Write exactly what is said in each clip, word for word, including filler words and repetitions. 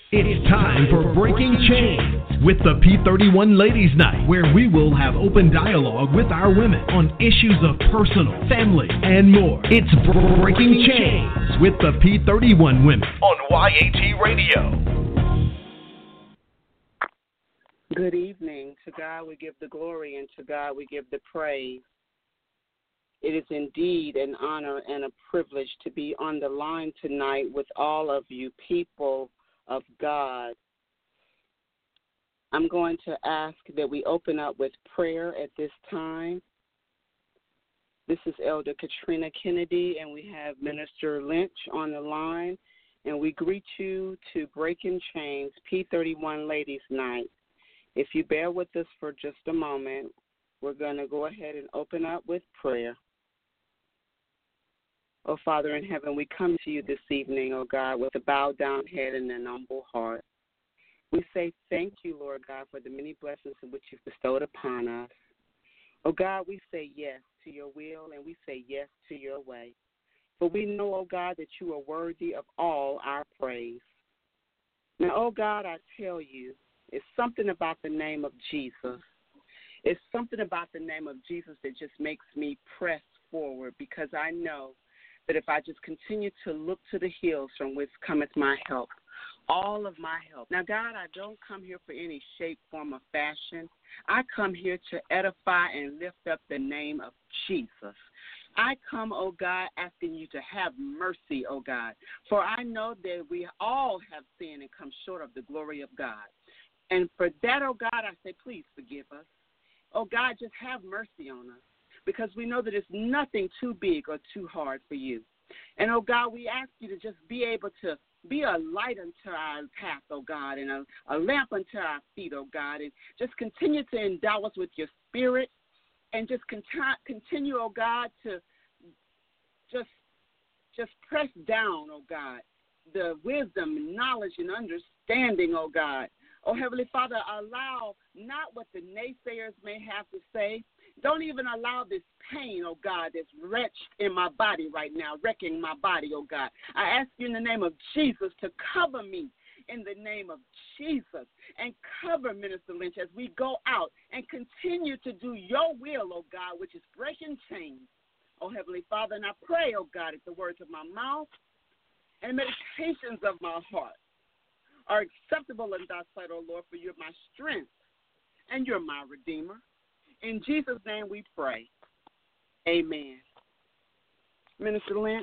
It's time for Breaking Chains with the P thirty-one Ladies Night, where we will have open dialogue with our women on issues of personal, family, and more. It's Breaking Chains with the P thirty-one Women on Y A T Radio. Good evening. To God we give the glory, and to God we give the praise. It is indeed an honor and a privilege to be on the line tonight with all of you people of God. I'm going to ask that we open up with prayer at this time. This is Elder Katrina Kennedy, and we have Minister Lynch on the line, and we greet you to Breaking Chains P thirty-one Ladies Night. If you bear with us for just a moment, we're going to go ahead and open up with prayer. Oh, Father in heaven, we come to you this evening, oh God, with a bowed down head and an humble heart. We say thank you, Lord God, for the many blessings in which you've bestowed upon us. Oh God, we say yes to your will, and we say yes to your way. For we know, oh God, that you are worthy of all our praise. Now, oh God, I tell you, it's something about the name of Jesus. It's something about the name of Jesus that just makes me press forward, because I know that if I just continue to look to the hills from which cometh my help, all of my help. Now, God, I don't come here for any shape, form, or fashion. I come here to edify and lift up the name of Jesus. I come, oh God, asking you to have mercy, oh God, for I know that we all have sinned and come short of the glory of God. And for that, oh God, I say, please forgive us. Oh God, just have mercy on us, because we know that it's nothing too big or too hard for you. And, oh, God, we ask you to just be able to be a light unto our path, oh, God, and a, a lamp unto our feet, oh, God, and just continue to endow us with your spirit, and just con- continue, oh, God, to just, just press down, oh, God, the wisdom, knowledge, and understanding, oh, God. Oh, Heavenly Father, allow not what the naysayers may have to say. Don't even allow this pain, oh God, that's wretched in my body right now, wrecking my body, oh God. I ask you in the name of Jesus to cover me in the name of Jesus, and cover Minister Lynch as we go out and continue to do your will, oh God, which is breaking chains. Oh, Heavenly Father, and I pray, oh God, that the words of my mouth and meditations of my heart are acceptable in thy sight, oh Lord, for you're my strength and you're my Redeemer. In Jesus' name we pray. Amen. Minister Lynch.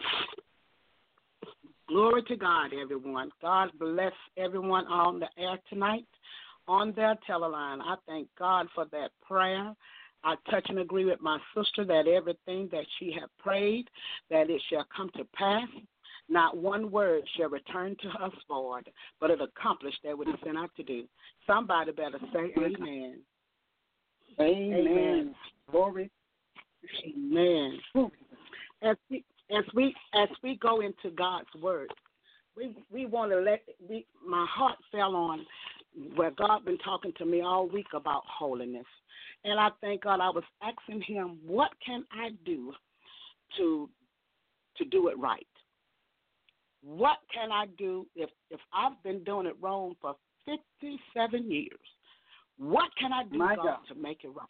Glory to God, everyone. God bless everyone on the air tonight, on their teleline. I thank God for that prayer. I touch and agree with my sister that everything that she had prayed, that it shall come to pass. Not one word shall return to us void, but it accomplished that what it sent out to do. Somebody better say amen. Amen. Amen. Glory. Amen. As we as we as we go into God's word, we we want to let we my heart fell on where God been talking to me all week about holiness. And I thank God I was asking him, what can I do to to do it right? What can I do if, if I've been doing it wrong for fifty-seven years? What can I do, God, God, to make it right?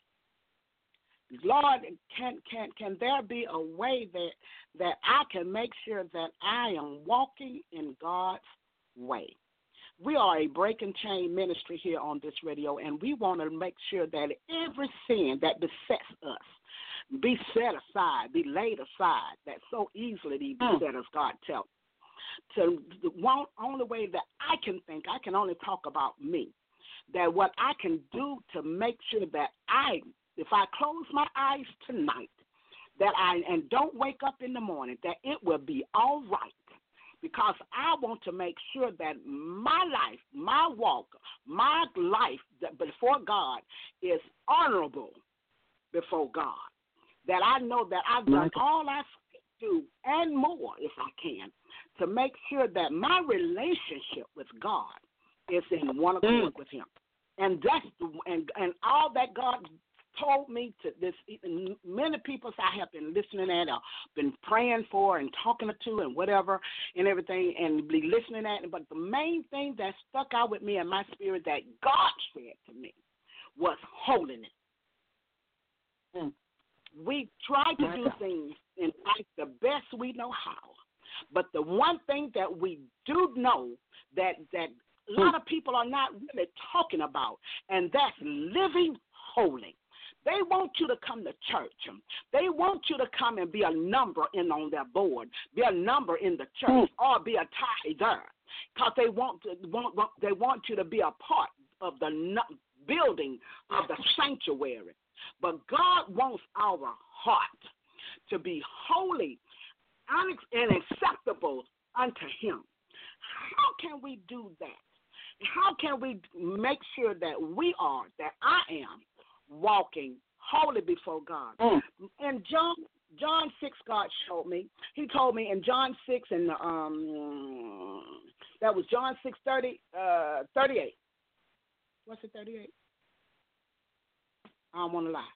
Lord, can can can there be a way that that I can make sure that I am walking in God's way? We are a breaking chain ministry here on this radio, and we want to make sure that every sin that besets us be set aside, be laid aside, that so easily be beset us, God tells. To the one only way that I can think, I can only talk about me, that what I can do to make sure that I, if I close my eyes tonight, that I, and don't wake up in the morning, that it will be all right, because I want to make sure that my life, my walk, my life that before God is honorable before God, that I know that I've done all I do and more, if I can, to make sure that my relationship with God is in one accord mm. with him. And that's the, and, and all that God told me to this. Many people I have been listening at, or been praying for, and talking to, and whatever, and everything, and be listening at. But the main thing that stuck out with me in my spirit that God said to me was holiness. Mm. We try to do things in life the best we know how, but the one thing that we do know that that a lot of people are not really talking about, and that's living holy. They want you to come to church. They want you to come and be a number in on their board, be a number in the church, or be a tither, because they want to want they want you to be a part of the building of the sanctuary. But God wants our heart to be holy and acceptable unto Him. How can we do that? How can we make sure that we are, that I am, walking holy before God? Mm. And John John six, God showed me. He told me in John six, and um, that was John six thirty, uh, thirty-eight. What's it, thirty-eight? I don't want to lie.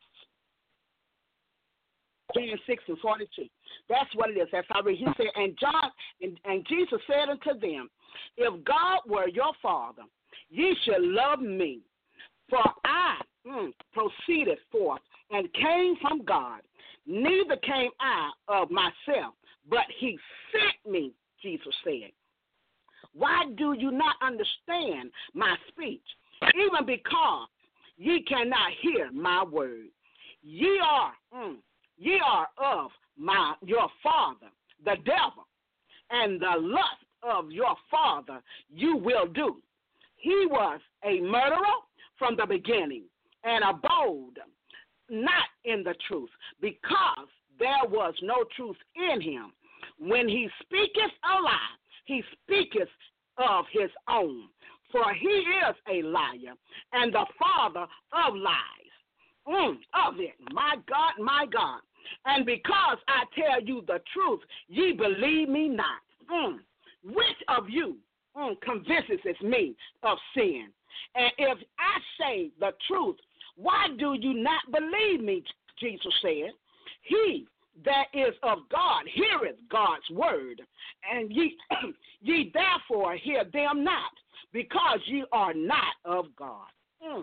John six and forty-two. That's what it is. That's how he said. And John and, and Jesus said unto them, if God were your Father, ye should love me, for I mm, proceeded forth and came from God. Neither came I of myself, but He sent me, Jesus said. Why do you not understand my speech? Even because ye cannot hear my word. Ye are, mm, ye are of my your father, the devil, and the lust of your father you will do. He was a murderer from the beginning, and abode not in the truth, because there was no truth in him. When he speaketh a lie, he speaketh of his own, for he is a liar and the father of lies. Mm, of it, my God, my God. And because I tell you the truth, ye believe me not. Mm. Which of you mm, convinces me of sin? And if I say the truth, why do you not believe me? Jesus said. He that is of God heareth God's word, and ye, ye therefore hear them not, because ye are not of God. Mm.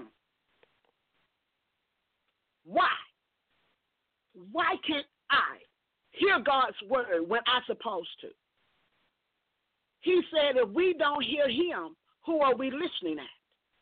Why? Why can't I hear God's word when I'm supposed to? He said if we don't hear him, who are we listening at?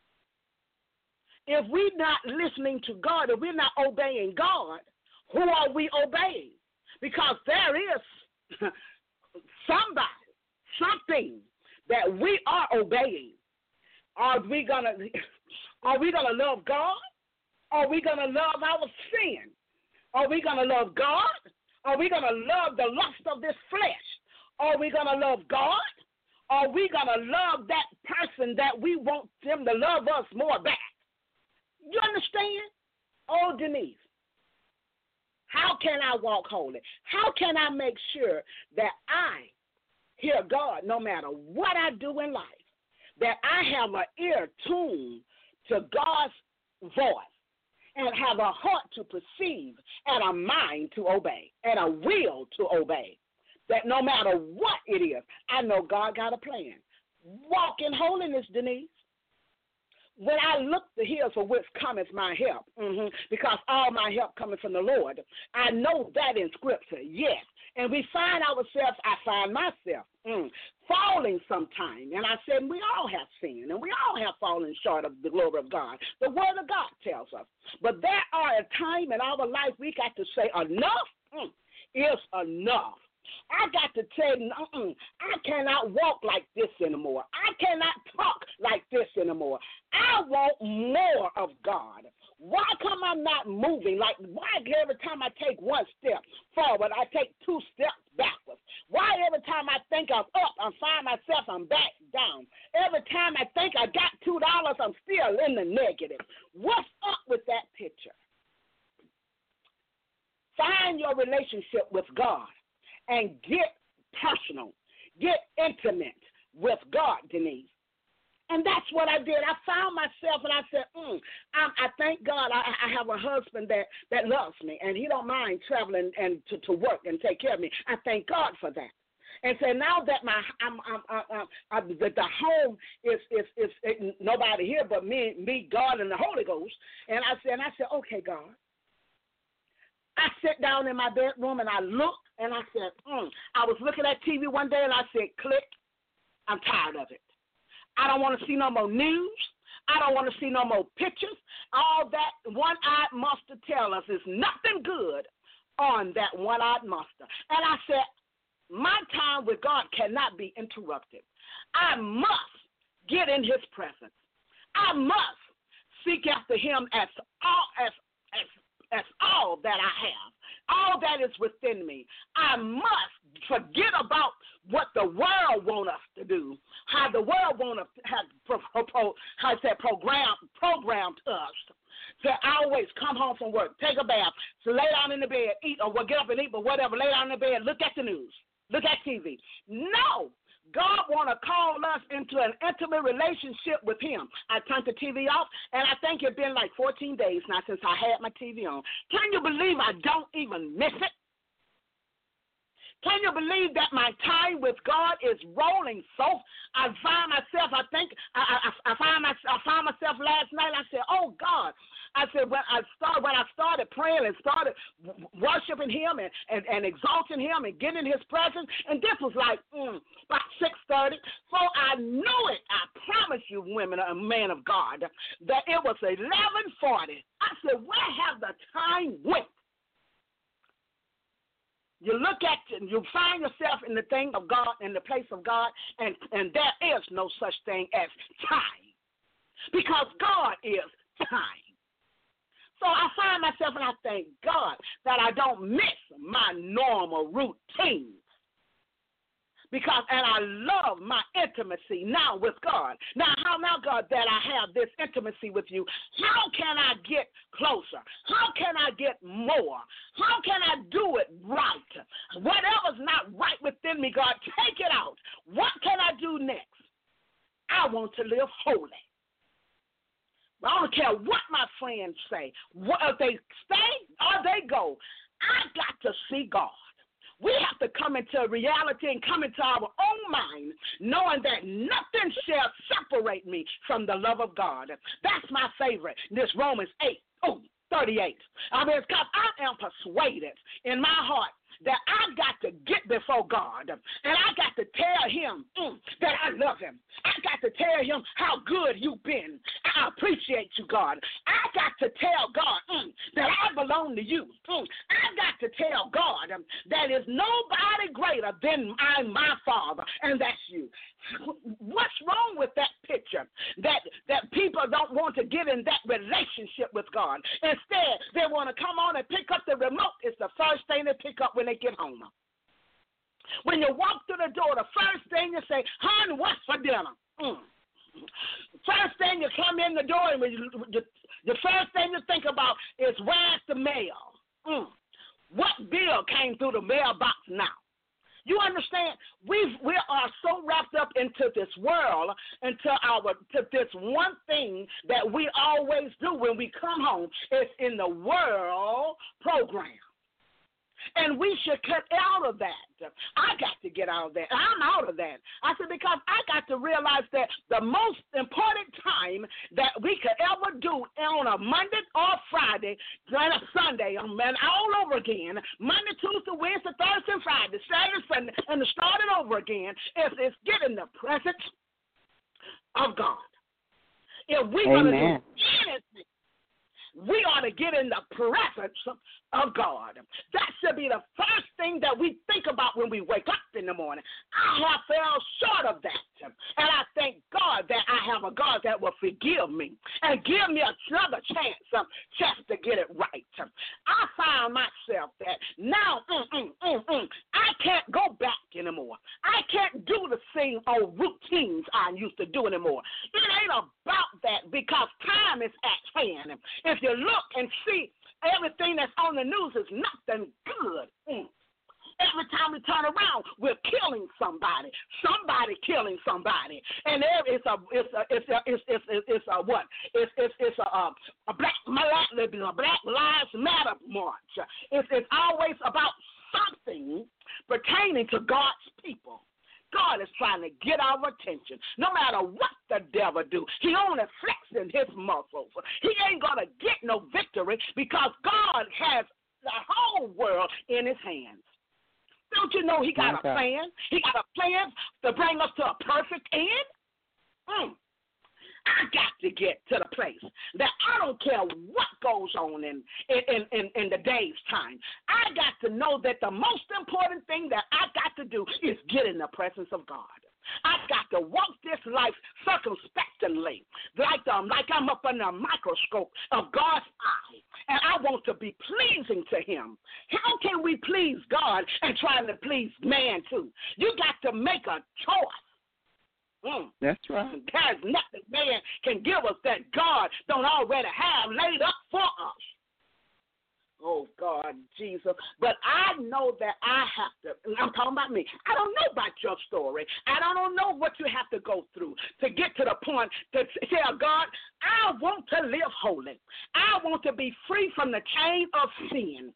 If we're not listening to God, if we're not obeying God, who are we obeying? Because there is somebody, something that we are obeying. Are we gonna are we gonna love God? Are we gonna love our sin? Are we gonna love God? Are we gonna love the lust of this flesh? Are we gonna love God? Are we gonna love that person that we want them to love us more back? You understand? Oh, Denise, how can I walk holy? How can I make sure that I hear God no matter what I do in life? That I have an ear tuned to God's voice and have a heart to perceive and a mind to obey and a will to obey. That no matter what it is, I know God got a plan. Walk in holiness, Denise. When I look the hills for which cometh my help, mm-hmm, because all my help cometh from the Lord, I know that in Scripture, yes. And we find ourselves, I find myself, mm, falling sometime. And I said, we all have sinned, and we all have fallen short of the glory of God. The Word of God tells us. But there are a time in our life we got to say enough mm, is enough. I got to tell you, mm-mm, I cannot walk like this anymore. I cannot talk like this anymore. I want more of God. Why come I'm not moving? Like, why every time I take one step forward, I take two steps backwards? Why every time I think I'm up, I find myself I'm back down? Every time I think I got two dollars, I'm still in the negative. What's up with that picture? Find your relationship with God and get personal, get intimate with God, Denise. And that's what I did. I found myself, and I said, mm, I, I thank God I, I have a husband that, that loves me, and he don't mind traveling and to, to work and take care of me. I thank God for that. And so now that my I'm, I'm, I'm, I'm, the, the home is is is it, nobody here but me, me, God, and the Holy Ghost. And I said, and I said, okay, God. I sit down in my bedroom and I looked and I said, mm. I was looking at T V one day and I said, click. I'm tired of it. I don't want to see no more news. I don't want to see no more pictures. All that one-eyed monster tell us is nothing good on that one-eyed monster. And I said, my time with God cannot be interrupted. I must get in his presence. I must seek after him as all as as as all that I have, all that is within me. I must forget about what the world want us to do, how the world want to have pro, pro, how it said program programmed us to always come home from work, take a bath, to lay down in the bed, eat, or well, get up and eat, but whatever, lay down in the bed, look at the news. Look at T V. No, God want to call us into an intimate relationship with him. I turned the T V off, and I think it's been like fourteen days now since I had my T V on. Can you believe I don't even miss it? Can you believe that my time with God is rolling so? I find myself, I think, I, I, I, find my, I found myself last night, I said, oh, God. I said, when I started, when I started praying and started worshiping him and, and, and exalting him and getting in his presence, and this was like mm, about six thirty, so I knew it. I promise you, women, a man of God, that it was eleven forty. I said, where have the time went? You look at it, you find yourself in the thing of God, in the place of God, and, and there is no such thing as time. Because God is time. So I find myself and I thank God that I don't miss my normal routine. Because, and I love my intimacy now with God. Now, how now, God, that I have this intimacy with you, how can I get closer? How can I get more? How can I do it right? Whatever's not right within me, God, take it out. What can I do next? I want to live holy. I don't care what my friends say. What, if they stay or they go, I got to see God. We have to come into reality and come into our own mind, knowing that nothing shall separate me from the love of God. That's my favorite. This Romans eight, oh, thirty-eight. I mean, because I am persuaded in my heart that I got to get before God, and I got to tell him mm, that I love him. I got to tell him how good you've been. I appreciate you, God. I got to tell God mm, that I belong to you. Mm. I got to tell God um, that is nobody greater than I, my Father, and that's you. What's wrong with that picture? That that people don't want to get in that relationship with God. Instead, they want to come on and pick up the remote. It's the first thing they pick up when they get home. When you walk through the door, the first thing you say, hon, what's for dinner? Mm. First thing you come in the door, and you, the, the first thing you think about is where's the mail? Mm. What bill came through the mailbox now? You understand? We we are so wrapped up into this world, into our to this one thing that we always do when we come home. It's in the world program. And we should cut out of that. I got to get out of that. I'm out of that. I said, because I got to realize that the most important time that we could ever do on a Monday or Friday, then a Sunday, and all over again, Monday, Tuesday, Wednesday, Thursday, Friday, Saturday, Sunday, and to start it over again, is, is get in the presence of God. If we're going to do anything, we ought to get in the presence of God. That should be the first thing that we think about when we wake up in the morning. I have fell short of that. And I thank God that I have a God that will forgive me and give me another chance um, just to get it right. I find myself that now mm, mm, mm, mm, I can't go back anymore. I can't do the same old routines I used to do anymore. It ain't about that because time is at hand. If you look and see, everything that's on the news is nothing good. Mm. Every time we turn around, we're killing somebody. Somebody killing somebody. And there is a it's a it's a it's it's it's, it's a what? It's it's it's a a, a black a Black Lives Matter march. It's it's always about something pertaining to God's people. God is trying to get our attention. No matter what the devil do, he only flexing his muscles. He ain't going to get no victory because God has the whole world in his hands. Don't you know he got okay. a plan? He got a plan to bring us to a perfect end? Mm. I got to get to the place that I don't care what goes on in, in, in, in the day's time. I got to know that the most important thing that I got to do is get in the presence of God. I got to walk this life circumspectly, like, um, like I'm up under a microscope of God's eye, and I want to be pleasing to him. How can we please God and try to please man too? You got to make a choice. Mm. That's right. There's nothing man can give us that God don't already have laid up for us. Oh, God, Jesus. But I know that I have to, I'm talking about me. I don't know about your story. I don't know what you have to go through to get to the point to tell God, I want to live holy. I want to be free from the chain of sin.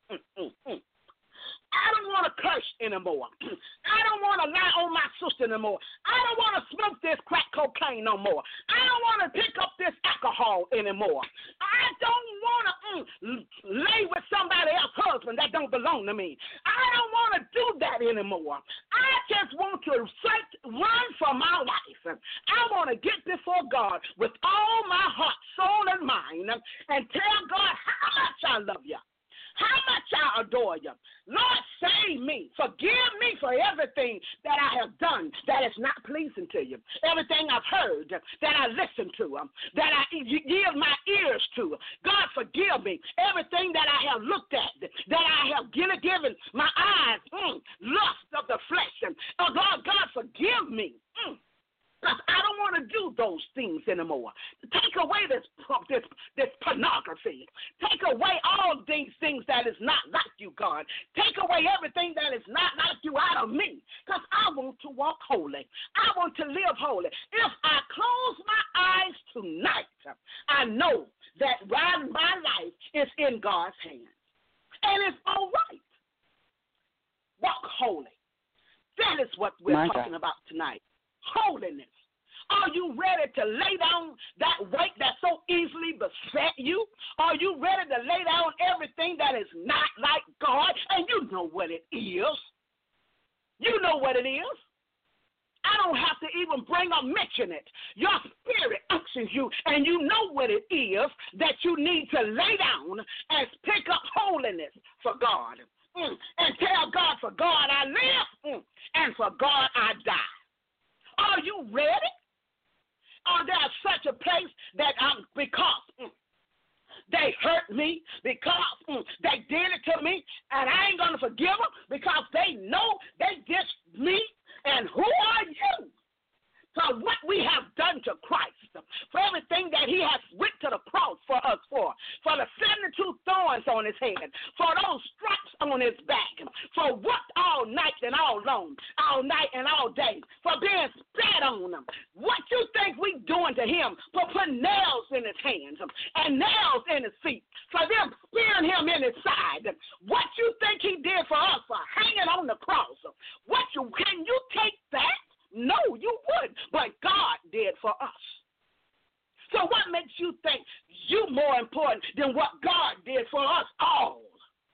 I don't want to curse anymore. I don't want to lie on my sister anymore. I don't want to smoke this crack cocaine no more. I don't want to pick up this alcohol anymore. I don't want to mm, lay with somebody else's husband that don't belong to me. I don't want to do that anymore. I just want to run for my life. I want to get before God with all my heart, soul, and mind and tell God how much I love you. How much I adore you. Lord, save me. Forgive me for everything that I have done that is not pleasing to you. Everything I've heard that I listen to, um, that I give my ears to. God, forgive me. Everything that I have looked at, that I have given, given my eyes, mm, lust of the flesh. And, oh, God, God, forgive me. Mm. Because I don't want to do those things anymore. Take away this, this, this pornography. Take away all these things that is not like you, God. Take away everything that is not like you out of me. Because I want to walk holy. I want to live holy. If I close my eyes tonight, I know that my life is in God's hands. And it's all right. Walk holy. That is what we're my talking God. about tonight. Holiness. Are you ready to lay down that weight that so easily beset you? Are you ready to lay down everything that is not like God? And you know what it is. You know what it is. I don't have to even bring or mention it. Your spirit unctions you, and you know what it is that you need to lay down and pick up holiness for God. Mm. And tell God, for God I live, mm. and for God I die. Are you ready? Or there's such a place that I'm, because mm, they hurt me, because mm, they did it to me, and I ain't going to forgive them because they know they dissed me. And who are you? For what we have done to Christ, for everything that he has went to the cross for us for, for the seventy-two thorns on his head, for those stripes on his back, for worked all night and all long, all night and all day, for being spat on them. What you think we doing to him for putting nails in his hands and nails in his feet, for them spearing him in his side? What you think he did for us for hanging on the cross? What you, can you take that? No, you wouldn't, but God did for us. So what makes you think you more important than what God did for us all?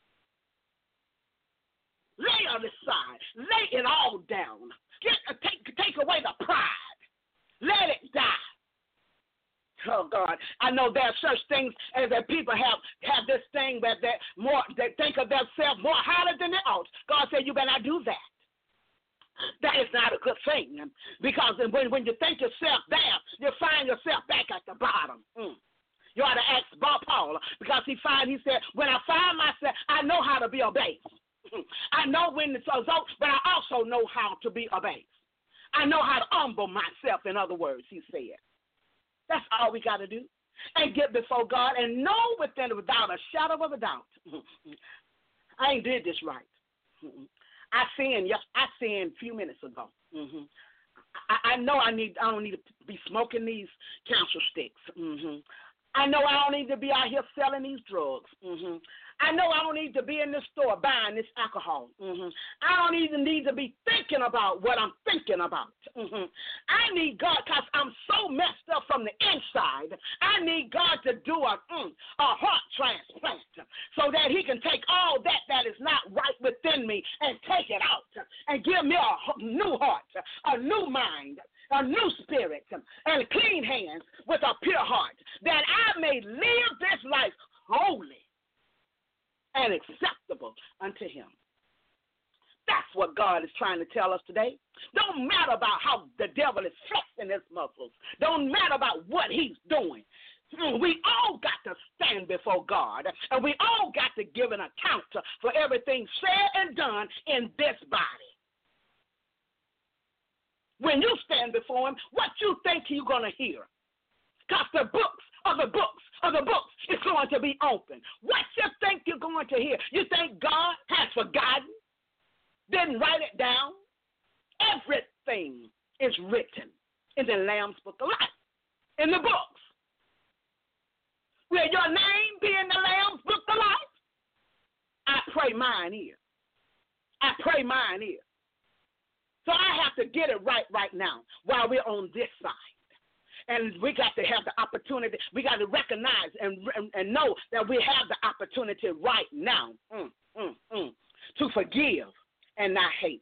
Lay it aside. Lay it all down. Get, take, take away the pride. Let it die. Oh, God, I know there are such things as that people have, have this thing that they, more, they think of themselves more highly than they ought. God said, you better not do that. That is not a good thing, because when, when you think yourself down, you find yourself back at the bottom. Mm. You ought to ask Bob Paul, because he find he said, when I find myself, I know how to be obeyed. I know when it's over, but I also know how to be obeyed. I know how to humble myself, in other words, he said. That's all we got to do. And get before God and know within without a shadow of a doubt, I ain't did this right. I sinned. Yes, I sinned a few minutes ago. Mm-hmm. I, I know I need. I don't need to be smoking these cancer sticks. Mm-hmm. I know I don't need to be out here selling these drugs. Mm-hmm. I know I don't need to be in the store buying this alcohol. Mm-hmm. I don't even need to be thinking about what I'm thinking about. Mm-hmm. I need God because I'm so messed up from the inside. I need God to do a, mm, a heart transplant so that he can take all that that is not right within me and take it out and give me a new heart, a new mind, a new spirit, and clean hands with a pure heart, that I may live this life holy and acceptable unto him. That's what God is trying to tell us today. Don't matter about how the devil is flexing his muscles. Don't matter about what he's doing. We all got to stand before God, and we all got to give an account for everything said and done in this body. When you stand before him, what you think you're going to hear? Because the books of the books of the books is going to be open. What you think you're going to hear? You think God has forgotten? Didn't write it down? Everything is written in the Lamb's Book of Life, in the books. Will your name be in the Lamb's Book of Life? I pray mine is. I pray mine is. So I have to get it right right now while we're on this side. And we got to have the opportunity. We got to recognize and, and, and know that we have the opportunity right now mm, mm, mm, to forgive and not hate.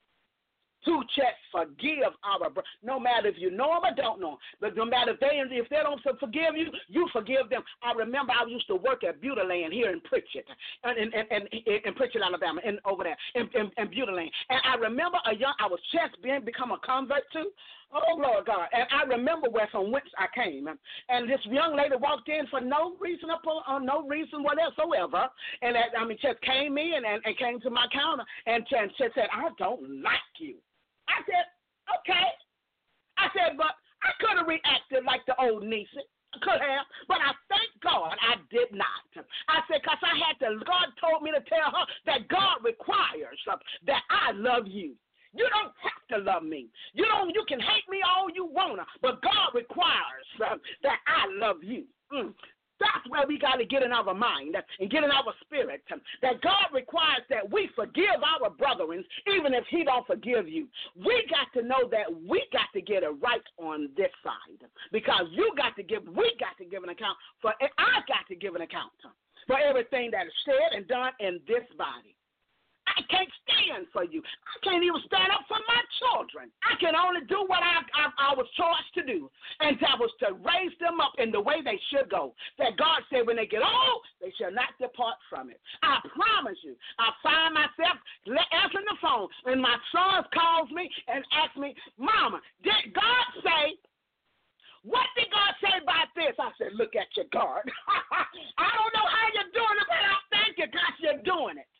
To just forgive our brother, no matter if you know them or don't know them. But no matter if they if they don't forgive you, you forgive them. I remember I used to work at Beautyland here in Pritchett, in, in, in, in Pritchett, Alabama, and over there in, in, in Beautyland. And I remember a young, I was just being become a convert to. Oh, Lord God. And I remember where from whence I came. And this young lady walked in for no reason, uh, no reason whatsoever. And that, I mean, just came in and, and came to my counter and just said, I don't like you. I said, okay. I said, but I could have reacted like the old Niecy. I could have, but I thank God I did not. I said, because I had to, God told me to tell her that God requires uh, that I love you. You don't have to love me. You don't. You can hate me all you wanna, but God requires uh, that I love you. Mm. That's where we got to get in our mind and get in our spirit, that God requires that we forgive our brethren even if he don't forgive you. We got to know that we got to get it right on this side, because you got to give, we got to give an account for, I got to give an account for everything that is said and done in this body. I can't stand for you. I can't even stand up for my children. I can only do what I, I, I was charged to do, and that was to raise them up in the way they should go. That God said when they get old, they shall not depart from it. I promise you, I find myself answering the phone, and my son calls me and asks me, Mama, did God say, what did God say about this? I said, look at your God. I don't know how you're doing it, but I thank you because you're doing it.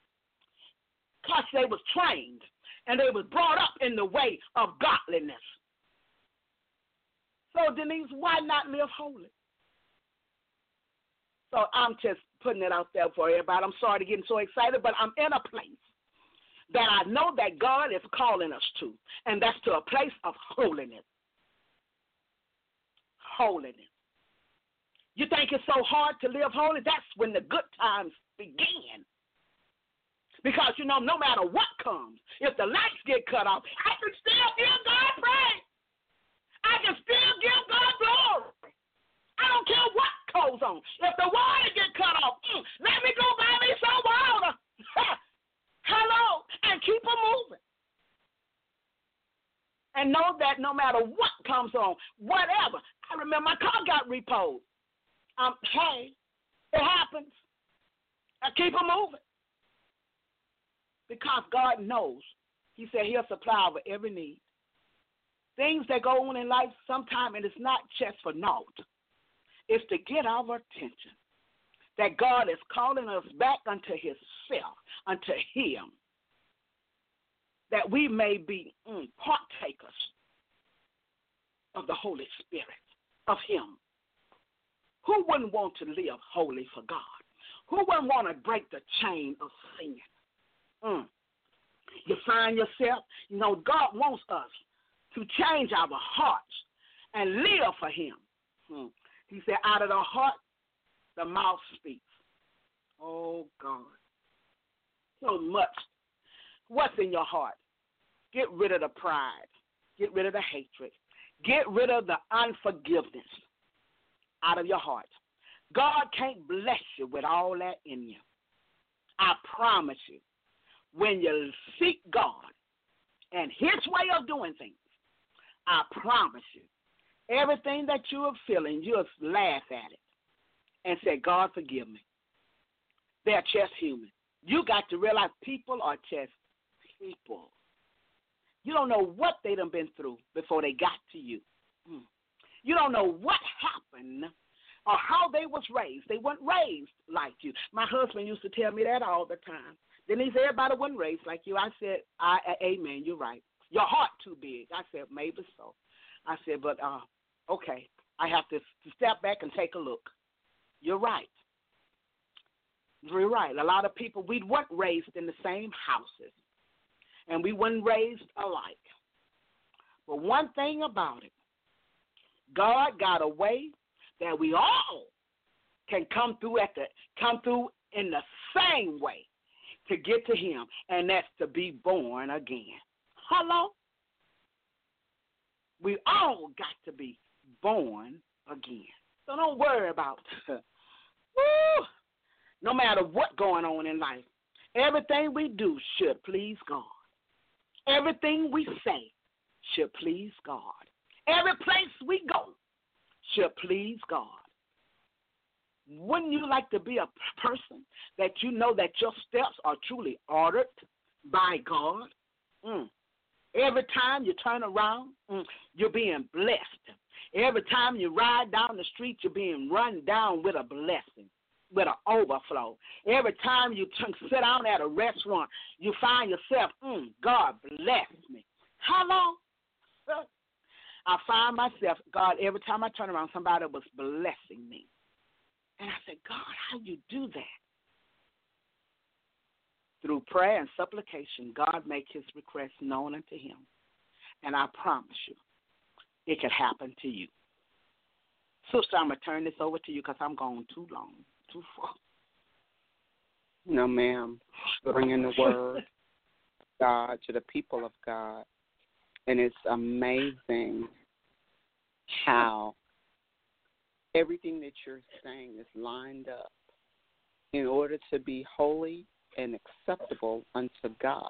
Because they was trained and they was brought up in the way of godliness. So, Denise, why not live holy? So I'm just putting it out there for everybody. I'm sorry to get so excited, but I'm in a place that I know that God is calling us to, and that's to a place of holiness. Holiness. You think it's so hard to live holy? That's when the good times begin. Because, you know, no matter what comes, if the lights get cut off, I can still give God praise. I can still give God glory. I don't care what goes on. If the water get cut off, mm, let me go buy me some water. Hello, and keep it moving. And know that no matter what comes on, whatever. I remember my car got repoed. Um, hey, it happens. I keep it moving. Because God knows. He said he'll supply our every need. Things that go on in life, sometimes it is not just for naught. It's to get our attention. That God is calling us back unto himself, unto him. That we may be mm, partakers of the Holy Spirit, of him. Who wouldn't want to live holy for God? Who wouldn't want to break the chain of sin? Mm. You find yourself, you know, God wants us to change our hearts and live for him. Hmm. He said, out of the heart, the mouth speaks. Oh, God. So much. What's in your heart? Get rid of the pride. Get rid of the hatred. Get rid of the unforgiveness out of your heart. God can't bless you with all that in you. I promise you, when you seek God and his way of doing things, I promise you, everything that you are feeling, you'll laugh at it and say, God, forgive me. They're just human. You got to realize people are just people. You don't know what they done been through before they got to you. Hmm. You don't know what happened or how they was raised. They weren't raised like you. My husband used to tell me that all the time. Then he said, everybody wasn't raised like you. I said, I, I, amen, you're right. Your heart too big. I said, maybe so. I said, but uh, okay, I have to step back and take a look. You're right. You're right. A lot of people, we weren't raised in the same houses, and we weren't raised alike. But one thing about it, God got a way that we all can come through at the come through in the same way to get to him, and that's to be born again. Hello? We all got to be born again. So don't worry about it. Woo! No matter what's going on in life, everything we do should please God. Everything we say should please God. Every place we go should please God. Wouldn't you like to be a person that you know that your steps are truly ordered by God? Mm. Every time you turn around, mm, you're being blessed. Every time you ride down the street, you're being run down with a blessing, with an overflow. Every time you t- sit down at a restaurant, you find yourself, mm, God bless me. Hello? I find myself, God, every time I turn around, somebody was blessing me. And I said, God, how you do that? Through prayer and supplication, God make his request known unto him. And I promise you, it could happen to you. Sister, I'm going to turn this over to you because I'm going too long, too far. No, ma'am. Bringing the word of God to the people of God. And it's amazing how everything that you're saying is lined up in order to be holy and acceptable unto God.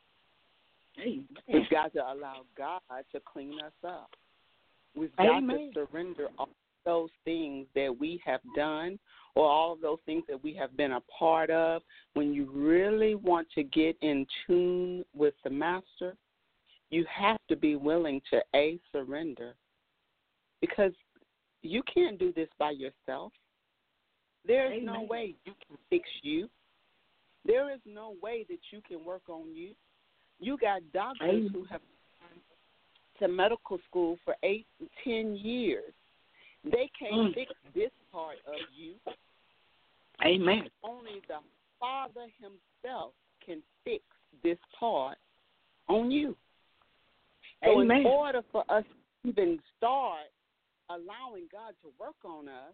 Amen. We've got to allow God to clean us up. We've got Amen. to surrender all those things that we have done or all of those things that we have been a part of. When you really want to get in tune with the Master, you have to be willing to, A, surrender, because you can't do this by yourself. There is Amen. no way you can fix you. There is no way that you can work on you. You got doctors Amen. who have gone to medical school for eight, ten years. They can't mm. fix this part of you. Amen. Only the Father himself can fix this part on you. So Amen. in order for us to even start allowing God to work on us,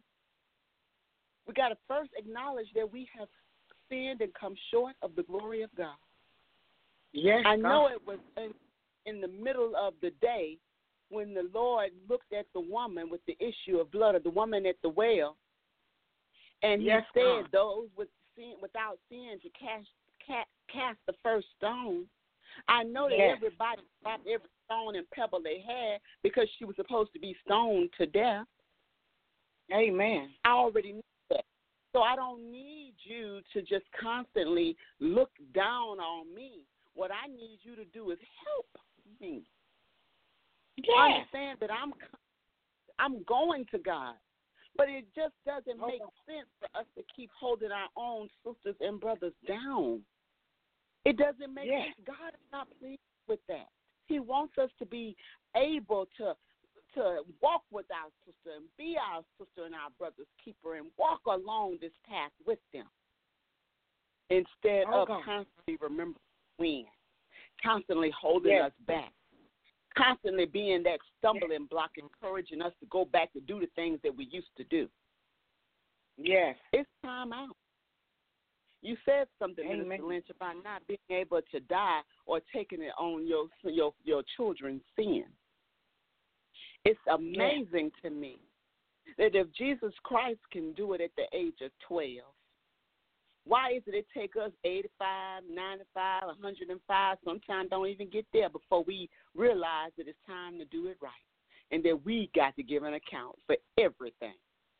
we got to first acknowledge that we have sinned and come short of the glory of God. Yes, I God. know it was in, in the middle of the day when the Lord looked at the woman with the issue of blood, or the woman at the well, and yes, he said, God. those with sin, without sin to cast, cast, cast the first stone. I know that yes. everybody dropped every stone and pebble they had because she was supposed to be stoned to death. Amen. I already knew that. So I don't need you to just constantly look down on me. What I need you to do is help me. Yes. Understand that I'm I'm going to God. But it just doesn't make okay. sense for us to keep holding our own sisters and brothers down. It doesn't make yes. sense. God is not pleased with that. He wants us to be able to to walk with our sister and be our sister and our brother's keeper and walk along this path with them instead oh, of God. constantly remembering when. constantly holding yes. us back, constantly being that stumbling block, encouraging us to go back to do the things that we used to do. Yes. It's time out. You said something, Amen. Minister Lynch, about not being able to die or taking it on your your, your children's sin. It's amazing yeah. to me that if Jesus Christ can do it at the age of twelve, why is it it take us eighty-five, ninety-five, one hundred five, sometimes don't even get there before we realize that it's time to do it right and that we got to give an account for everything.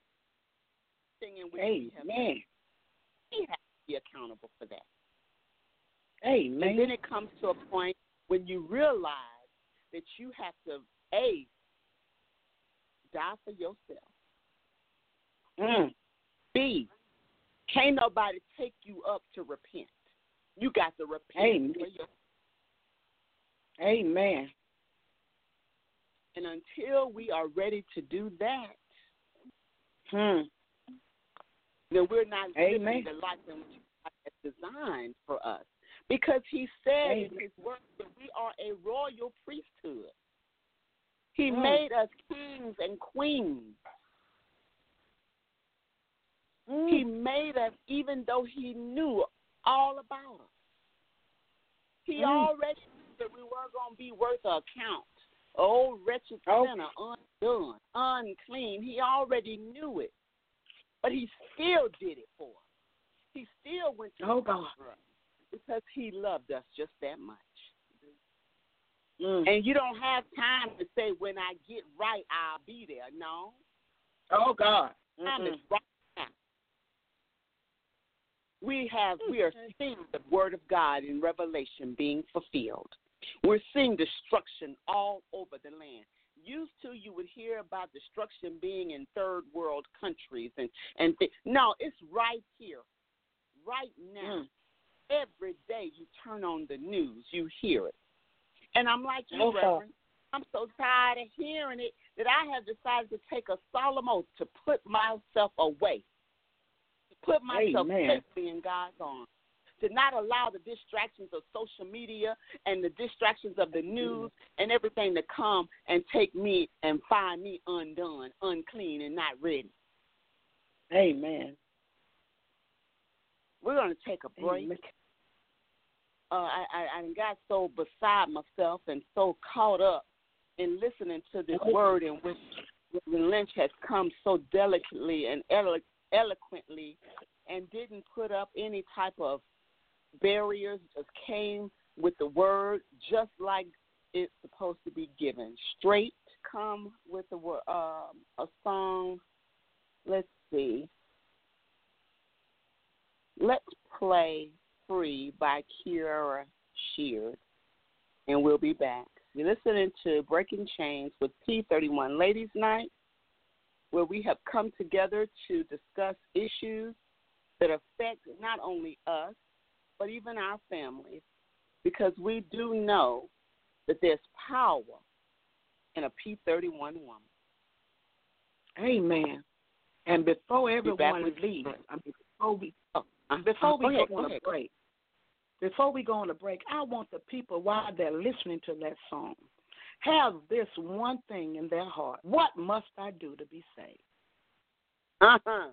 In which Amen. We have, we have to be accountable for that. Amen. And then it comes to a point when you realize that you have to, A, die for yourself. Mm. B, can't nobody take you up to repent. You got to repent Amen. for yourself. Amen. And until we are ready to do that, hmm. then we're not Amen. living the life in which God has designed for us. Because he said Amen. in his word that we are a royal priesthood. He mm. made us kings and queens. Mm. He made us even though he knew all about us. He mm. already knew that we weren't going to be worth an account. Oh, wretched oh. sinner, undone, unclean. He already knew it. But he still did it for us. He still went to oh, the cross for us because he loved us just that much. Mm. And you don't have time to say, when I get right, I'll be there. No. Oh, God. Time Mm-mm. is right now. We have, we are seeing the word of God in Revelation being fulfilled. We're seeing destruction all over the land. Used to, you would hear about destruction being in third world countries. and, and th- No, it's right here, right now. Mm. Every day you turn on the news, you hear it. And I'm like you, Okay. Reverend. I'm so tired of hearing it that I have decided to take a solemn oath to put myself away, to put myself Amen. safely in God's arms, to not allow the distractions of social media and the distractions of the news and everything to come and take me and find me undone, unclean, and not ready. Amen. We're going to take a break. Amen. Uh, I, I, I got so beside myself and so caught up in listening to this Okay. word in which Reverend Lynch has come so delicately and elo- eloquently and didn't put up any type of barriers, just came with the word just like it's supposed to be given. Straight come with the word, uh, a song. Let's see. Let's play Free by Kiara Sheard, and we'll be back. You're listening to Breaking Chains with P thirty-one Ladies Night, where we have come together to discuss issues that affect not only us, but even our families, because we do know that there's power in a P thirty-one woman. Amen. And before everyone with leaves, I mean, before we oh, uh, before uh, we go, go, ahead, on go a ahead. break, before we go on a break, I want the people while they're listening to that song have this one thing in their heart: what must I do to be saved? Uh-huh.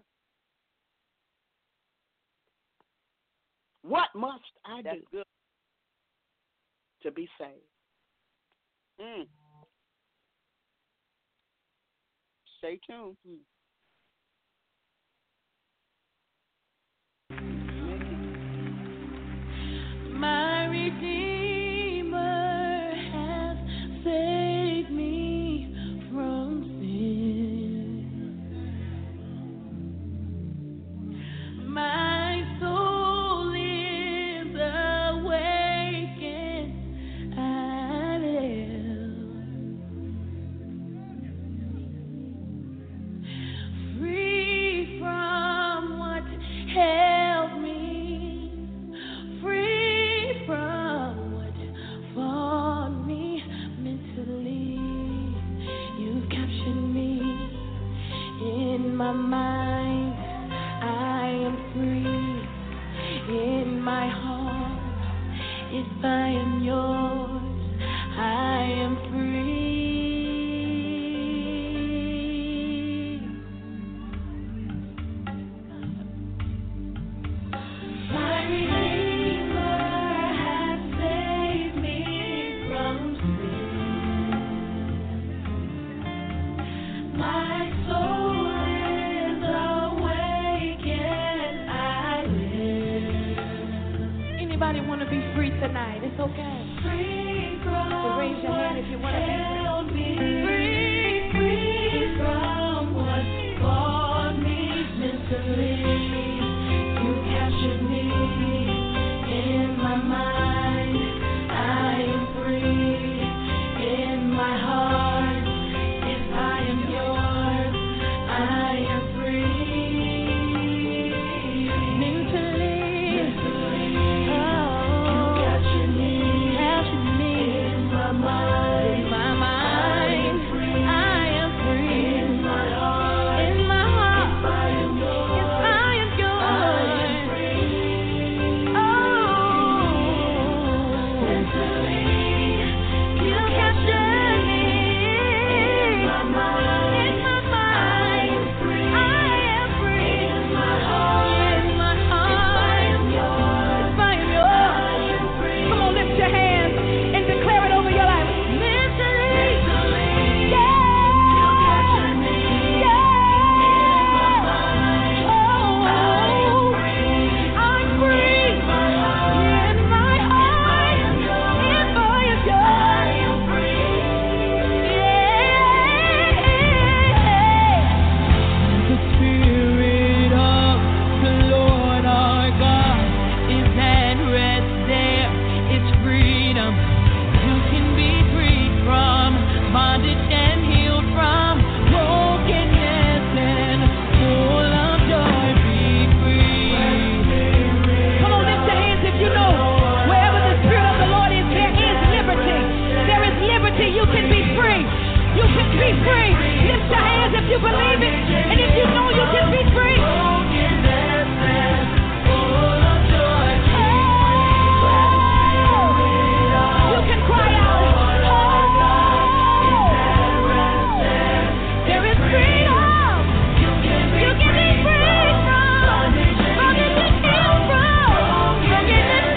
What must I That's do good. to be saved? Mm. Stay tuned. My Redeemer has saved me from sin. My soul is awakened. I live free from what held me. Free from what fought me mentally. You've captured me in my mind. I am free in my heart if I am yours. be free tonight. It's okay. Free from so raise your hand if you want to be free. Free from what caused me mentally. You captured me in my mind. I am free in my heart. If I am yours, I am free. Mentally, oh, you captured me, captured me in my mind. In my mind, I am free in my heart. In my heart, if I am yours, if I am yours, I am free. Oh, mentally, you captured me in my mind. In my mind, I am free in my heart. In my heart, if I am yours, I am free. Come on, lift your hands and declare it over your life. Mentally, yeah, you captured me in my mind. Oh, I'm free in my heart. If I am yours, I am free. The Spirit of the Lord our God is at rest there. It's freedom. You can be free from bondage and healed from brokenness and full of joy. Be free. Come on, lift your hands if you know. Wherever the Spirit of the Lord is, there is liberty. There is liberty. You can be free. You can be free. Lift your hands if you believe it. And if you know you can be free. You can cry out. There is freedom. You can be free from bondage and healed from brokenness.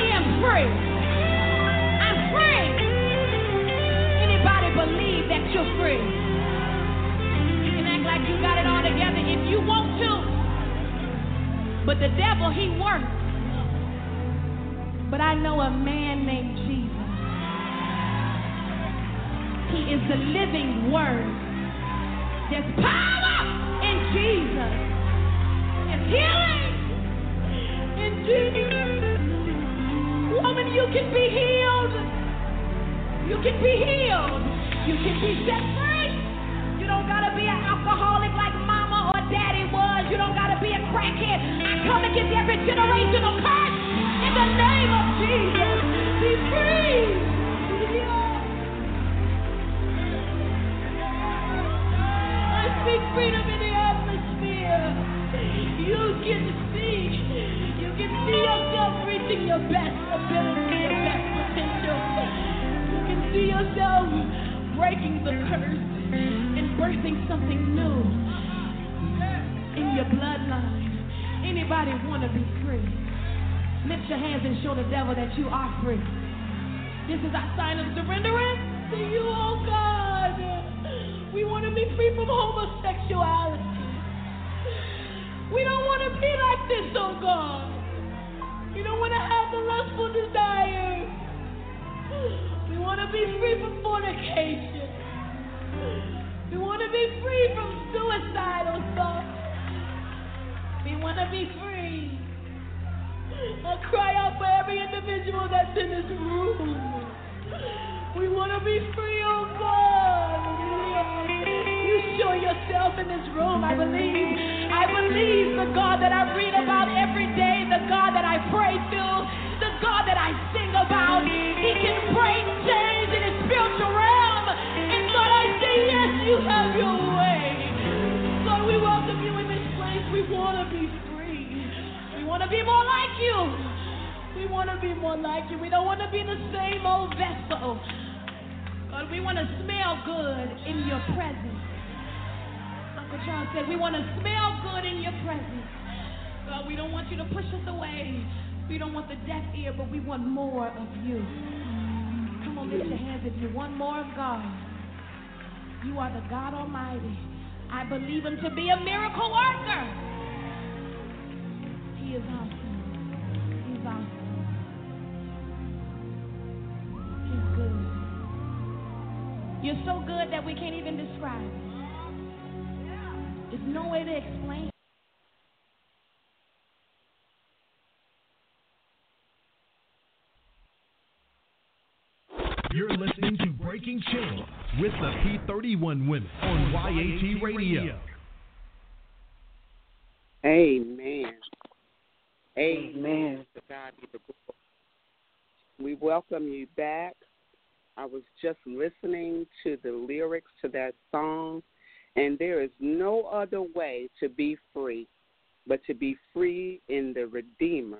Free. I'm free. Anybody believe that you're free. You can act like you got it all together if you want to. But the devil, he works. But I know a man named Jesus. He is the living word. There's power in Jesus. There's healing in Jesus. Woman, you can be healed. You can be healed. You can be set free. You don't gotta be an alcoholic like mama or daddy was. You don't gotta be a crackhead. I come against every generational curse in the name of Jesus. Be free. I speak freedom in the atmosphere. You can see. You can see yourself reaching your best ability, your best potential. You can see yourself breaking the curse and birthing something new in your bloodline. Anybody want to be free? Lift your hands and show the devil that you are free. This is our sign of surrenderance to you, oh God. We want to be free from homosexuality. We don't want to be like this, oh God. We don't want to have the lustful desires. We want to be free from fornication. We want to be free from suicidal thoughts. We want to be free. I cry out for every individual that's in this room. We want to be free, oh God. You show yourself in this room. I believe. I believe the God that I read about every day, the God that I pray to, the God that I sing about. He can break chains in his spiritual realm. And God, I say, yes, you have your way. God, we welcome you in this place. We want to be free. We want to be more like you. We want to be more like you. We don't want to be the same old vessel. God, we want to smell good in your presence. Uncle Charles said, we want to smell good in your presence. God, we don't want you to push us away. We don't want the deaf ear, but we want more of you. Come on, lift your hands if you want more of God. You are the God Almighty. I believe him to be a miracle worker. He is awesome. He's awesome. He's good. You're so good that we can't even describe it. There's no way to explain. You're listening to Breaking Chains with the P thirty-one Women on Y A T Radio. Amen. Amen. To God be the glory. We welcome you back. I was just listening to the lyrics to that song, and there is no other way to be free but to be free in the Redeemer,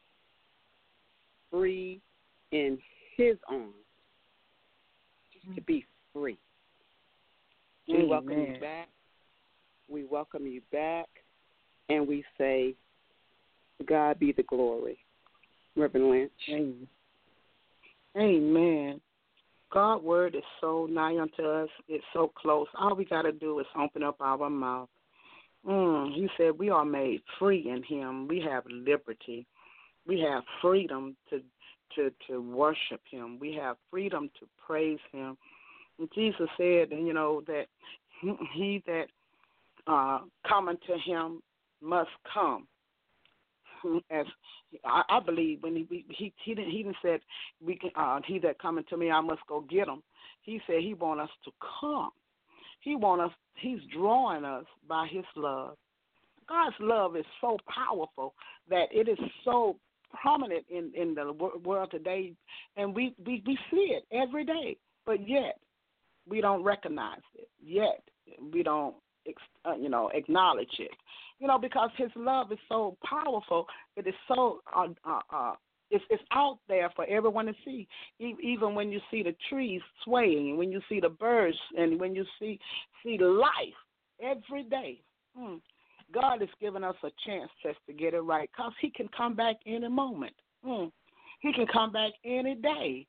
free in his arms, just to be free. We Amen. welcome you back. We welcome you back, and we say, God be the glory. Reverend Lynch. Amen. Amen. God's word is so nigh unto us. It's so close. All we got to do is open up our mouth. Mm, he said we are made free in him. We have liberty. We have freedom to, to, to worship him. We have freedom to praise him. And Jesus said, you know, that he that uh, coming to him must come. As I, I believe when he he he didn't he didn't said we can uh, he that coming to me I must go get him. He said he want us to come. He want us. He's drawing us by his love. God's love is so powerful that it is so prominent in, in the world today, and we, we, we see it every day. But yet we don't recognize it. Yet we don't uh, you know acknowledge it. You know, because his love is so powerful, it is so, uh, uh, uh, it's, it's out there for everyone to see. E- even when you see the trees swaying, when you see the birds, and when you see see life every day. Hmm. God has given us a chance just to get it right, because he can come back any moment. Hmm. He can come back any day.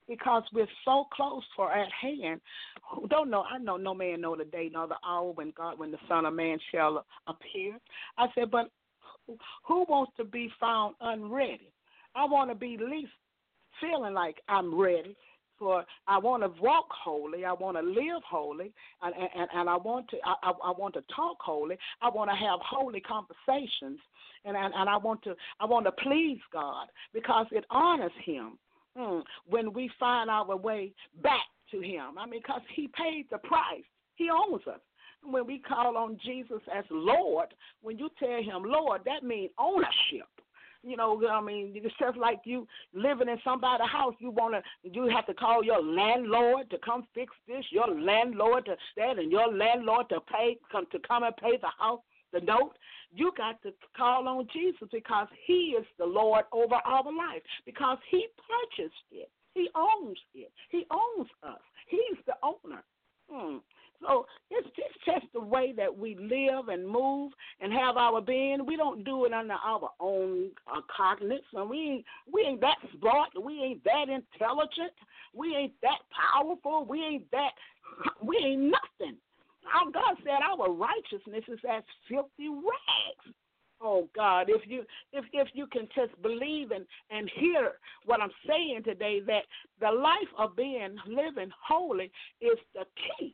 because we're so close for at hand. Don't know. I know no man know the day nor the hour when God, when the Son of Man shall appear. I said, but who wants to be found unready? I want to be at least feeling like I'm ready. For I want to walk holy, I want to live holy, and, and, and I want to I, I want to talk holy. I want to have holy conversations, and, and and I want to I want to please God because it honors Him mm, when we find our way back to Him. I mean, because He paid the price. He owns us. When we call on Jesus as Lord, when you tell Him Lord, that means ownership. You know, I mean, it's just like you living in somebody's house. You wanna, you have to call your landlord to come fix this, your landlord to that, and your landlord to pay, come to come and pay the house, the note. You got to call on Jesus because He is the Lord over our life because He purchased it. He owns it. He owns us. He's the owner. Hmm. So it's just, just the way that we live and move and have our being. We don't do it under our own uh, cognizance. And we ain't, we ain't that smart. We ain't that intelligent. We ain't that powerful. We ain't that, we ain't nothing. Our God said our righteousness is as filthy rags. Oh God, if you if if you can just believe and, and hear what I'm saying today, that the life of being living holy is the key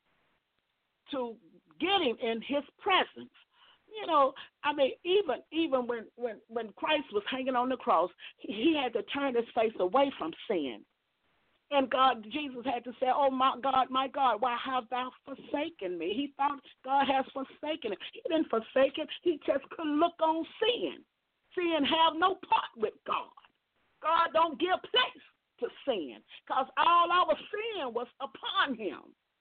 to getting in His presence. You know, I mean, even even when, when, when Christ was hanging on the cross, he, he had to turn His face away from sin. And God, Jesus had to say, oh, my God, my God, why have thou forsaken me? He thought God has forsaken him. He didn't forsake him. He just couldn't look on sin. Sin have no part with God. God don't give place to sin because all our sin was upon Him.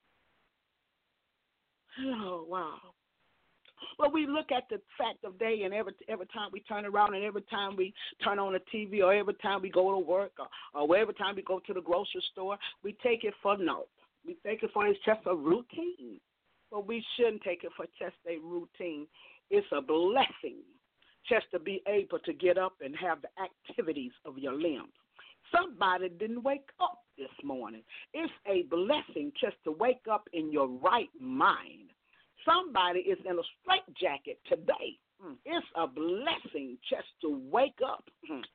Oh, wow. But we look at the fact of day, and every every time we turn around, and every time we turn on the T V, or every time we go to work, or, or every time we go to the grocery store, we take it for naught. We take it for it's just a routine. But we shouldn't take it for just a routine. It's a blessing just to be able to get up and have the activities of your limbs. Somebody didn't wake up this morning. It's a blessing just to wake up in your right mind. Somebody is in a straitjacket today. It's a blessing just to wake up.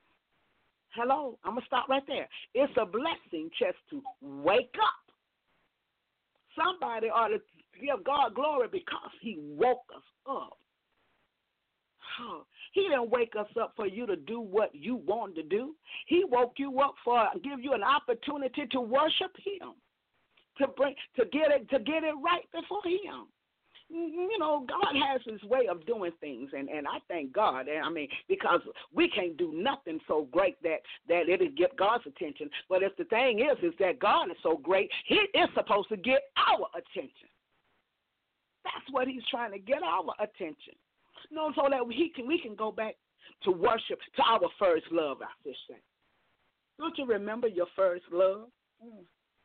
Hello? I'm going to stop right there. It's a blessing just to wake up. Somebody ought to give God glory because He woke us up. Oh, He didn't wake us up for you to do what you wanted to do. He woke you up for give you an opportunity to worship Him, to bring to get it to get it right before Him. You know, God has His way of doing things, and, and I thank God. I mean, because we can't do nothing so great that, that it'll get God's attention. But if the thing is, is that God is so great, He is supposed to get our attention. That's what He's trying to get, our attention. You know, so that he can we can go back to worship, to our first love, I should say. Don't you remember your first love? Mm.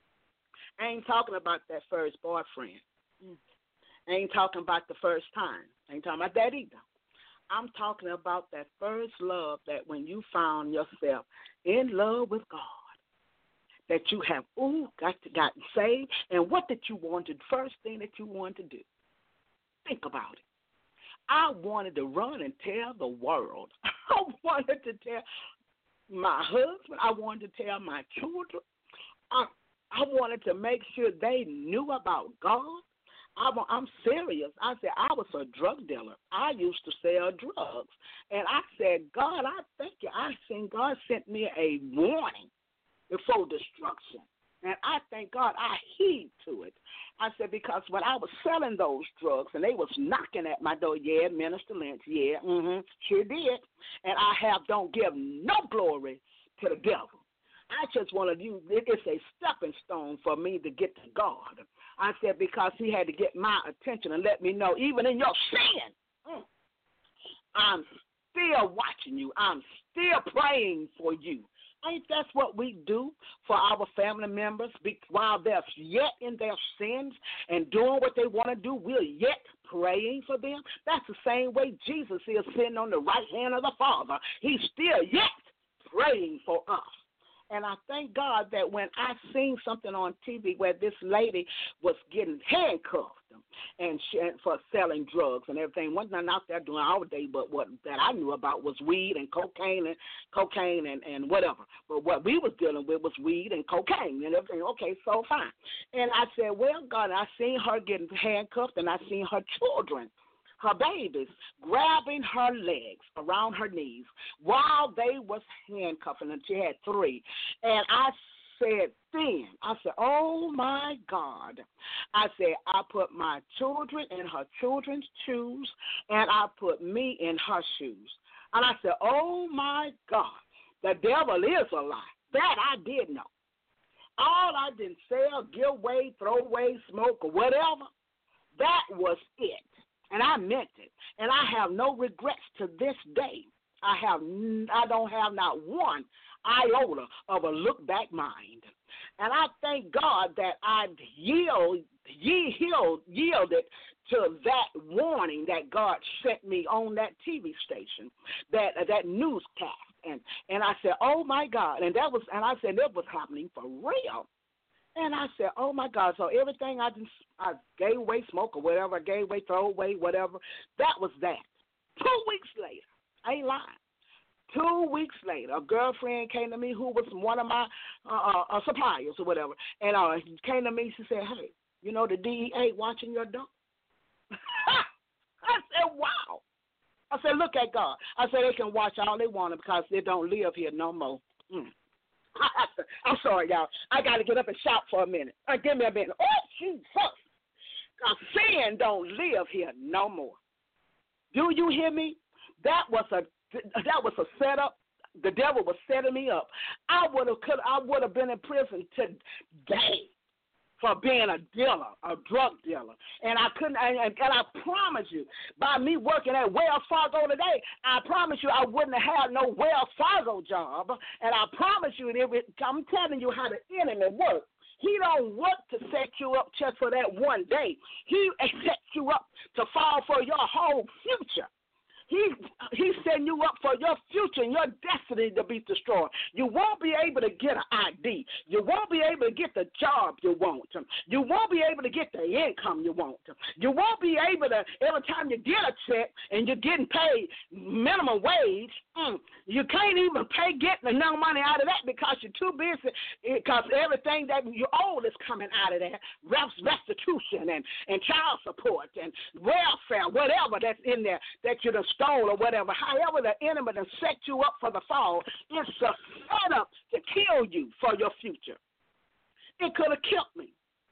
I ain't talking about that first boyfriend. Mm. I ain't talking about the first time. I ain't talking about that either. I'm talking about that first love, that when you found yourself in love with God, that you have, ooh, got to gotten saved, and what did you want to, first thing that you wanted to do? Think about it. I wanted to run and tell the world. I wanted to tell my husband. I wanted to tell my children. I, I wanted to make sure they knew about God. I, I'm serious. I said, I was a drug dealer. I used to sell drugs. And I said, God, I thank you. I seen God sent me a warning before destruction. And I thank God I heed to it. I said, because when I was selling those drugs and they was knocking at my door, yeah, Minister Lynch, yeah, mm-hmm, sure did. And I have don't give no glory to the devil. I just want to use it. It's a stepping stone for me to get to God. I said, because He had to get my attention and let me know, even in your sin, mm, I'm still watching you. I'm still praying for you. Ain't that what we do for our family members while they're yet in their sins and doing what they want to do? We're yet praying for them. That's the same way Jesus is sitting on the right hand of the Father. He's still yet praying for us. And I thank God that when I seen something on T V where this lady was getting handcuffed and she, for selling drugs and everything, wasn't nothing out there doing our day, but what that I knew about was weed and cocaine and cocaine and, and whatever. But what we was dealing with was weed and cocaine and everything. Okay, so fine. And I said, well, God, I seen her getting handcuffed and I seen her children, her babies, grabbing her legs around her knees while they was handcuffing, and she had three. And I said then, I said, oh, my God. I said, I put my children in her children's shoes, and I put me in her shoes. And I said, oh, my God, the devil is a lie. That I did know. All I didn't sell, give away, throw away, smoke, or whatever, that was it. And I meant it. And I have no regrets to this day. I have, I don't have not one iota of a look-back mind. And I thank God that I yield, yield, yielded to that warning that God sent me on that T V station, that that newscast. And and I said, oh, my God. And that was, and I said, it was happening for real. And I said, oh, my God, so everything I just I gave away, smoke or whatever, I gave away, throw away, whatever, that was that. Two weeks later, I ain't lying, two weeks later, a girlfriend came to me who was one of my uh, uh, suppliers or whatever, and uh, came to me, she said, hey, you know the D E A watching your door? I said, wow. I said, look at God. I said, they can watch all they want because they don't live here no more. Mm. I'm sorry, y'all. I got to get up and shout for a minute. Uh, give me a minute. Oh, Jesus. Because sin don't live here no more. Do you hear me? That was a that was a setup. The devil was setting me up. I would have could I would have been in prison today for being a dealer, a drug dealer. And I couldn't, and, and I promise you, by me working at Wells Fargo today, I promise you I wouldn't have had no Wells Fargo job. And I promise you, it, I'm telling you how the enemy works. He don't work to set you up just for that one day. He sets you up to fall for your whole future. He, he's setting you up for your future and your destiny to be destroyed. You won't be able to get an I D. You won't be able to get the job you want. You won't be able to get the income you want. You won't be able to, every time you get a check and you're getting paid minimum wage, mm, you can't even pay getting enough money out of that because you're too busy, because everything that you owe is coming out of that, restitution and, and child support and welfare, whatever that's in there that you done stole or whatever. However, the enemy done set you up for the fall. It's a setup to kill you for your future. It could have killed me.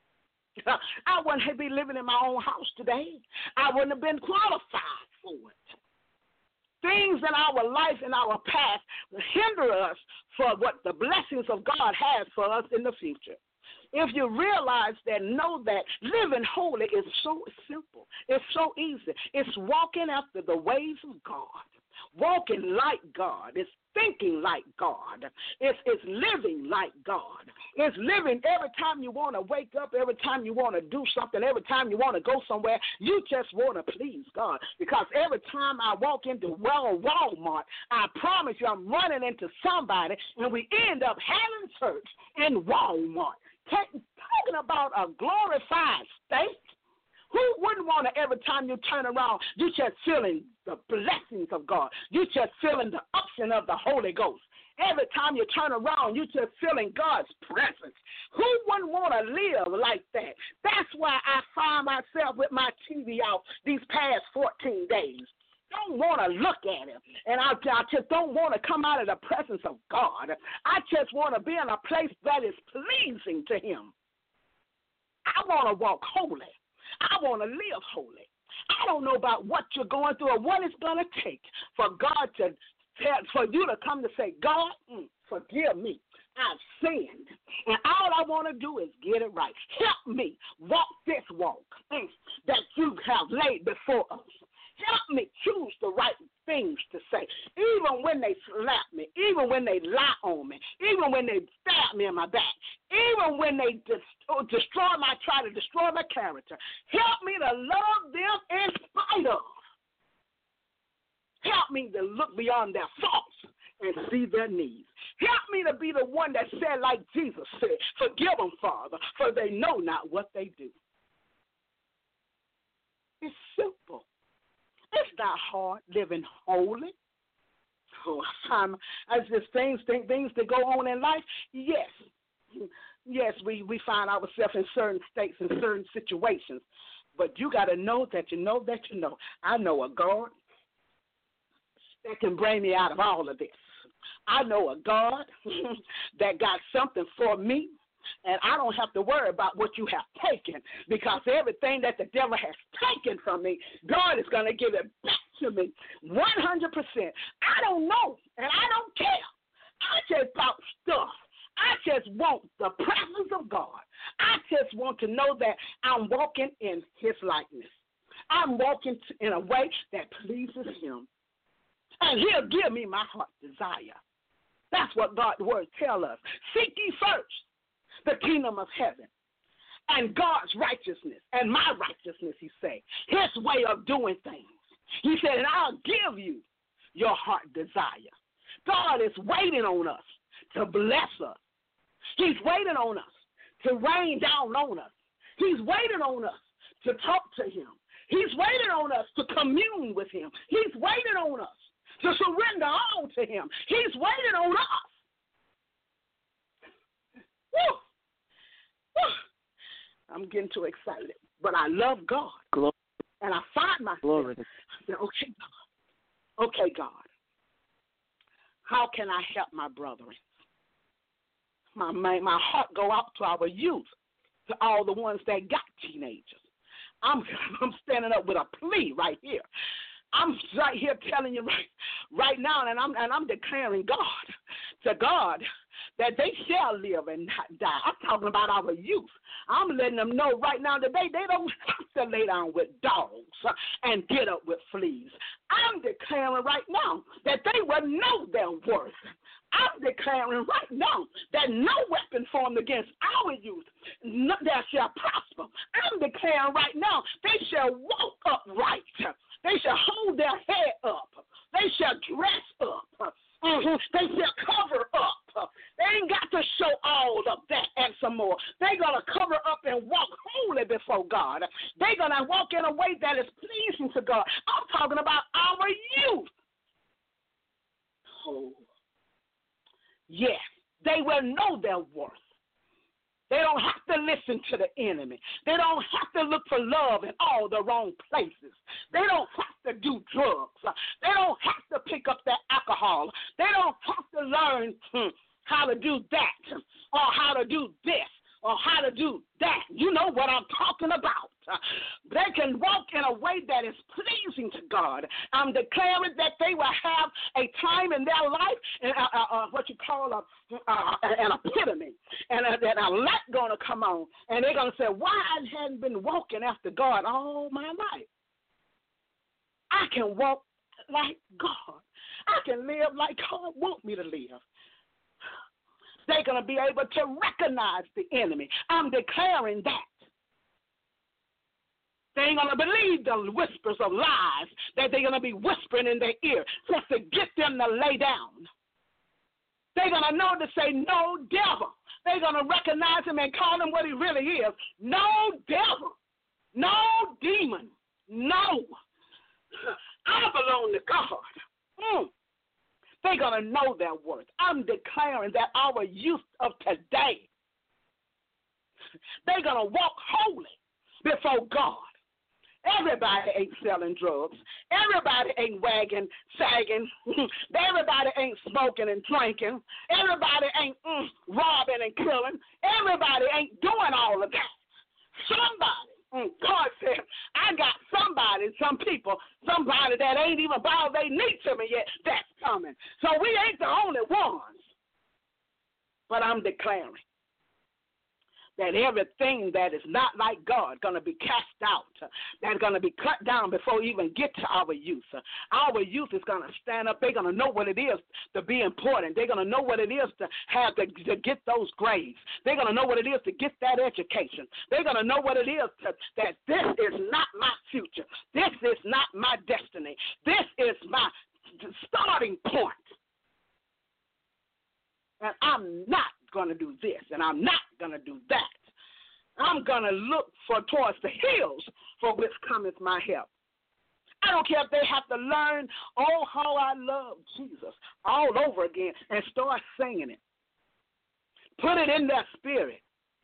I wouldn't be living in my own house today. I wouldn't have been qualified for it. Things in our life, in our past, hinder us for what the blessings of God has for us in the future. If you realize that, know that living holy is so simple. It's so easy. It's walking after the ways of God, walking like God. It's thinking like God. It's, it's living like God. It's living every time you want to wake up, every time you want to do something, every time you want to go somewhere, you just want to please God. Because every time I walk into Walmart, I promise you I'm running into somebody, and we end up having church in Walmart. Talking about a glorified state. Who wouldn't want to, every time you turn around, you just feeling the blessings of God. You just feeling the unction of the Holy Ghost. Every time you turn around, you just feeling God's presence. Who wouldn't want to live like that? That's why I find myself with my T V out these past fourteen days. Don't want to look at him, and I, I just don't want to come out of the presence of God. I just want to be in a place that is pleasing to him. I want to walk holy. I want to live holy. I don't know about what you're going through or what it's going to take for God to tell, for you to come to say, God, mm, forgive me. I've sinned, and all I want to do is get it right. Help me walk this walk mm, that you have laid before us. Help me choose the right things to say, even when they slap me, even when they lie on me, even when they stab me in my back, even when they dis- destroy my, try to destroy my character. Help me to love them in spite of. Help me to look beyond their faults and see their needs. Help me to be the one that said like Jesus said, forgive them, Father, for they know not what they do. It's simple. It's not hard living holy. Oh, I'm, as just things, things, things that go on in life, yes. Yes, we, we find ourselves in certain states, in certain situations. But you got to know that you know that you know. I know a God that can bring me out of all of this. I know a God that got something for me, and I don't have to worry about what you have taken, because everything that the devil has taken from me, God is going to give it back to me one hundred percent. I don't know, and I don't care. I just about stuff. I just want the presence of God. I just want to know that I'm walking in his likeness. I'm walking in a way that pleases him. And he'll give me my heart's desire. That's what God's word tells us. Seek ye first the kingdom of heaven and God's righteousness and my righteousness, he said. His way of doing things. He said, and I'll give you your heart desire. God is waiting on us to bless us. He's waiting on us to rain down on us. He's waiting on us to talk to him. He's waiting on us to commune with him. He's waiting on us to surrender all to him. He's waiting on us. Woo. Woo. I'm getting too excited, but I love God. Glory. And I find myself, Glory. I said, okay, God. Okay, God. How can I help my brethren? My, my, my heart go out to our youth, to all the ones that got teenagers. I'm, I'm standing up with a plea right here. I'm right here telling you right, right now, and I'm and I'm declaring God to God that they shall live and not die. I'm talking about our youth. I'm letting them know right now that they, they don't have to lay down with dogs and get up with fleas. I'm declaring right now that they will know their worth. I'm declaring right now that no weapon formed against our youth no, that shall prosper. I'm declaring right now they shall walk upright. They shall hold their head up. They shall dress up. Mm-hmm. They shall cover up. They ain't got to show all of that and some more. They're going to cover up and walk holy before God. They're going to walk in a way that is pleasing to God. I'm talking about our youth. Oh. Yes, they will know their worth. They don't have to listen to the enemy. They don't have to look for love in all the wrong places. They don't have to do drugs. They don't have to pick up that alcohol. They don't have to learn hmm, how to do that or how to do this or how to do that. You know what I'm talking about. They can walk in a way that is pleasing to God. I'm declaring that they will have a time in their life, and uh, uh, uh, what you call a, uh, an epitome, and uh, that a light going to come on, and they're going to say, why I hadn't been walking after God all my life? I can walk like God. I can live like God wants me to live. They're going to be able to recognize the enemy. I'm declaring that. They ain't going to believe the whispers of lies that they're going to be whispering in their ear just to get them to lay down. They're going to know to say, no devil. They're going to recognize him and call him what he really is. No devil. No demon. No. I belong to God. Mm. They're going to know their worth. I'm declaring that our youth of today, they're going to walk holy before God. Everybody ain't selling drugs. Everybody ain't wagging, sagging. Everybody ain't smoking and drinking. Everybody ain't mm, robbing and killing. Everybody ain't doing all of that. Somebody, mm, God said, I got somebody, some people, somebody that ain't even bowed their knee to me yet, that's coming. So we ain't the only ones. But I'm declaring that everything that is not like God going to be cast out, that's going to be cut down before we even get to our youth. Our youth is going to stand up. They're going to know what it is to be important. They're going to know what it is to have to, to get those grades. They're going to know what it is to get that education. They're going to know what it is to, that this is not my future. This is not my destiny. This is my starting point. I'm not going to do this, and I'm not going to do that. I'm going to look for towards the hills for which cometh my help. I don't care if they have to learn, oh, how I love Jesus all over again and start singing it. Put it in their spirit.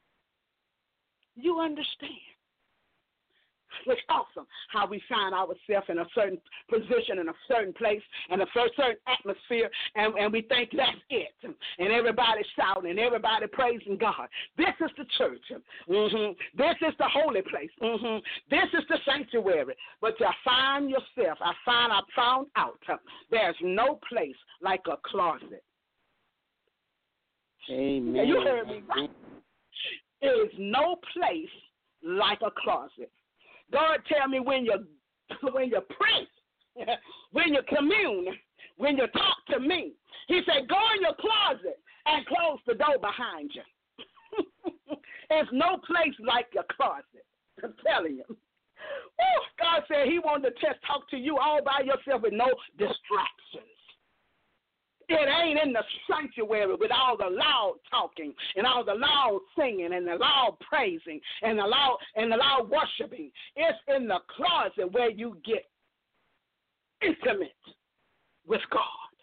You understand. It's awesome how we find ourselves in a certain position, in a certain place, in a certain atmosphere, and, and we think that's it. And everybody shouting, and everybody praising God. This is the church. Mm-hmm. This is the holy place. Mm-hmm. This is the sanctuary. But to find yourself, I find I found out there's no place like a closet. Amen. You heard me right. There is no place like a closet. God tell me when you when you pray, when you commune, when you talk to me, he said, go in your closet and close the door behind you. There's no place like your closet. I'm telling you. Woo, God said he wanted to just talk to you all by yourself with no distractions. It ain't in the sanctuary with all the loud talking and all the loud singing and the loud praising and the loud and the loud worshiping. It's in the closet where you get intimate with God.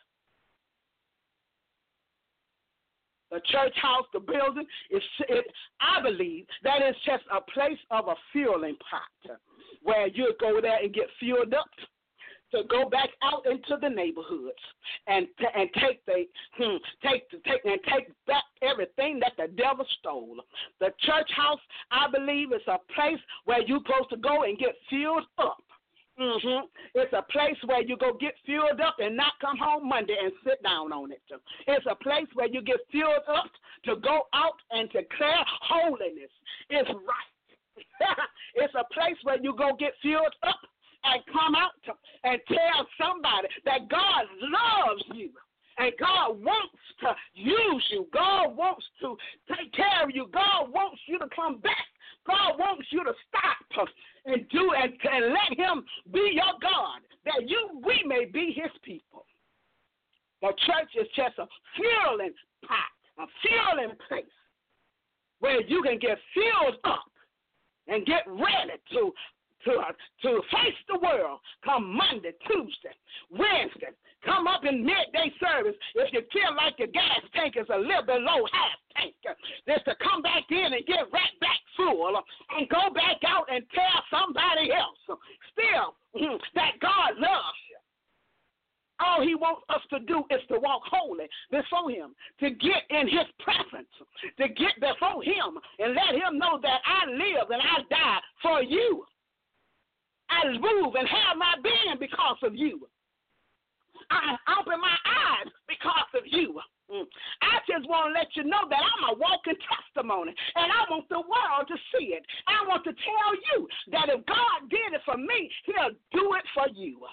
The church house, the building, is it, I believe that is just a place of a fueling pot where you go there and get fueled up to go back out into the neighborhoods and and take the hmm, take take and take back everything that the devil stole. The church house, I believe, is a place where you're supposed to go and get filled up. Mm-hmm. It's a place where you go get filled up and not come home Monday and sit down on it. It's a place where you get filled up to go out and declare holiness is right. It's a place where you go get filled up and come out and tell somebody that God loves you and God wants to use you. God wants to take care of you. God wants you to come back. God wants you to stop and do and, and let him be your God, that you we may be his people. The church is just a fueling pot, a fueling place where you can get filled up and get ready to To, to face the world come Monday, Tuesday, Wednesday. Come up in midday service if you feel like your gas tank is a little below half tank. Just to come back in and get right back full and go back out and tell somebody else still that God loves you. All he wants us to do is to walk holy before him, to get in his presence, to get before him and let him know that I live and I die for you. I move and have my being because of you. I open my eyes because of you. I just want to let you know that I'm a walking testimony, and I want the world to see it. I want to tell you that if God did it for me, he'll do it for you.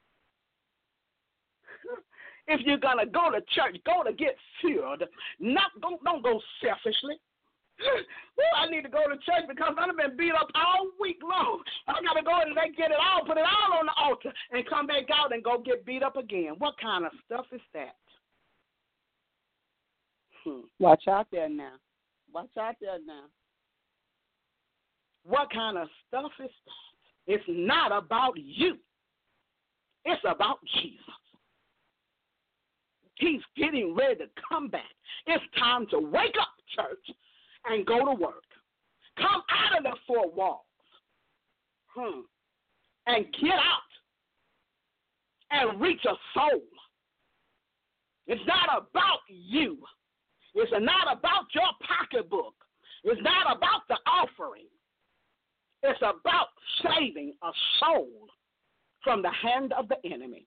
If you're going to go to church, go to get filled. Not, don't, don't go selfishly. Well, I need to go to church because I've been beat up all week long. I got to go and they get it all, put it all on the altar, and come back out and go get beat up again. What kind of stuff is that? Hmm. Watch out there now. Watch out there now. What kind of stuff is that? It's not about you. It's about Jesus. He's getting ready to come back. It's time to wake up, church, and go to work. Come out of the four walls hmm, and get out and reach a soul. It's not about you. It's not about your pocketbook. It's not about the offering. It's about saving a soul from the hand of the enemy.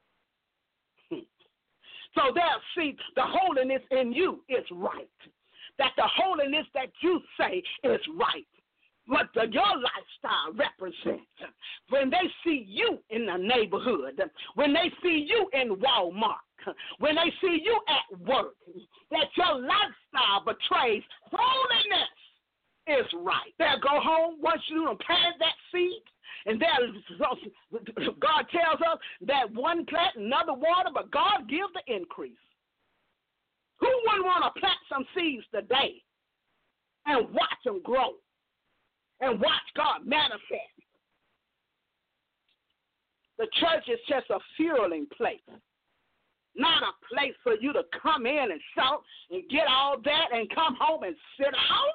So there, see, the holiness in you is right. That the holiness that you say is right. What the, your lifestyle represents. When they see you in the neighborhood, when they see you in Walmart, when they see you at work, that your lifestyle betrays holiness is right. They'll go home once you plant that seed, and God tells us that one plant, another water, but God gives the increase. Who wouldn't want to plant some seeds today and watch them grow and watch God manifest. The church is just a fueling place, not a place for you to come in and shout and get all that and come home and sit down.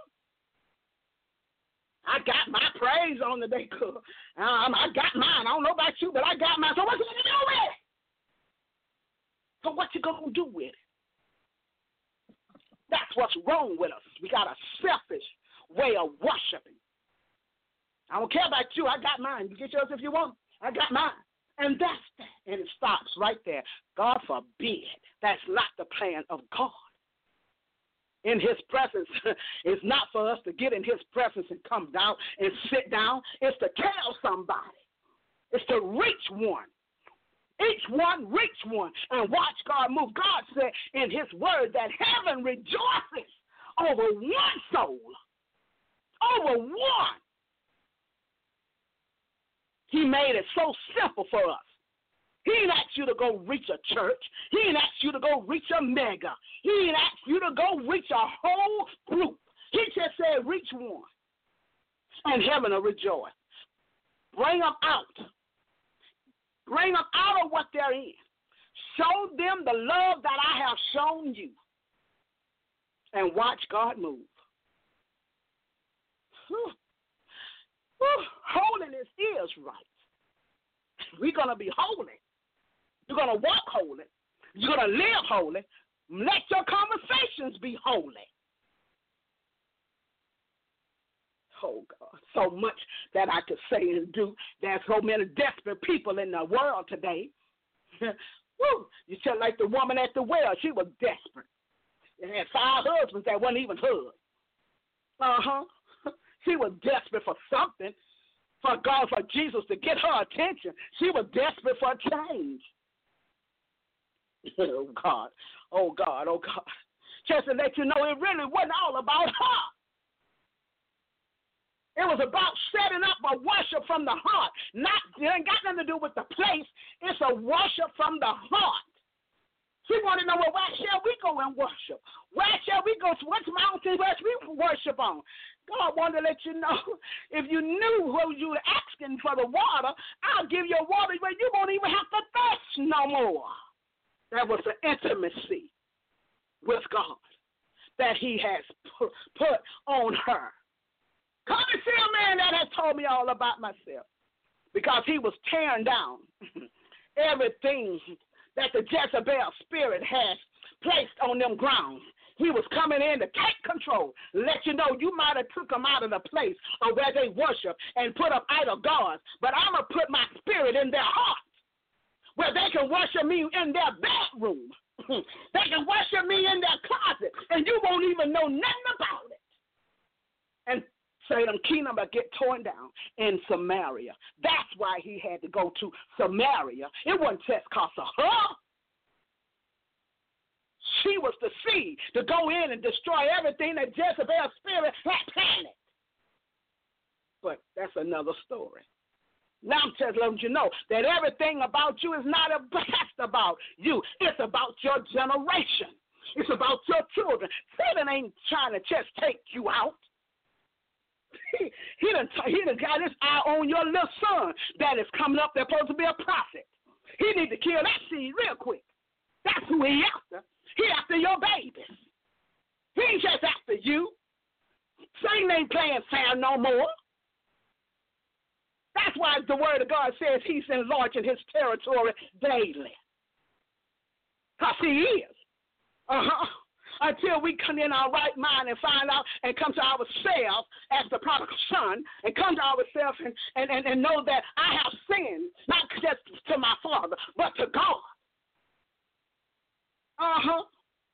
I got my praise on the day, cool. Um, I got mine. I don't know about you, but I got mine. So what you gonna do with it? So what you gonna do with it? That's what's wrong with us. We got a selfish way of worshiping. I don't care about you. I got mine. You get yours if you want. I got mine. And that's that. And it stops right there. God forbid. That's not the plan of God. In his presence, it's not for us to get in his presence and come down and sit down. It's to tell somebody. It's to reach one. Each one reach one and watch God move. God said in his word that heaven rejoices over one soul. Over one. He made it so simple for us. He didn't ask you to go reach a church. He didn't ask you to go reach a mega. He didn't ask you to go reach a whole group. He just said reach one. And heaven will rejoice. Bring them out. Bring them out of what they're in. Show them the love that I have shown you. And watch God move. Whew. Whew. Holiness is right. We're going to be holy. You're going to walk holy. You're going to live holy. Let your conversations be holy. Oh, God, so much that I could say and do. There's so many desperate people in the world today. Woo! You just like the woman at the well. She was desperate. She had five husbands that wasn't even hers. Uh-huh. She was desperate for something, for God, for Jesus to get her attention. She was desperate for change. Oh, God. Oh, God. Oh, God. Just to let you know, it really wasn't all about her. It was about setting up a worship from the heart. Not, it ain't got nothing to do with the place. It's a worship from the heart. She wanted to know, well, where shall we go and worship? Where shall we go? Which mountain where shall we worship on? God wanted to let you know, if you knew who you were asking for the water, I'll give you water where you won't even have to thirst no more. That was the intimacy with God that he has put, put on her. Come and see a man that has told me all about myself, because he was tearing down everything that the Jezebel spirit has placed on them grounds. He was coming in to take control, let you know you might have took them out of the place of where they worship and put up idol gods, but I'm going to put my spirit in their heart where they can worship me in their bedroom. They can worship me in their closet, and you won't even know nothing about it. And Salem Kingdom will get torn down in Samaria. That's why he had to go to Samaria. It wasn't just because of her. She was the seed to go in and destroy everything that Jezebel's spirit had planted. But that's another story. Now I'm just letting you know that everything about you is not just about you. It's about your generation. It's about your children. Satan ain't trying to just take you out. He, he, done, he done got his eye on your little son that is coming up that's supposed to be a prophet. He need to kill that seed real quick. That's who he after. He after your babies. He ain't just after you. Satan ain't playing fair no more. That's why the word of God says he's enlarging his territory daily. Because he is. Uh-huh. Until we come in our right mind and find out and come to ourselves as the prodigal son and come to ourselves and, and, and, and know that I have sinned, not just to my father, but to God. Uh-huh.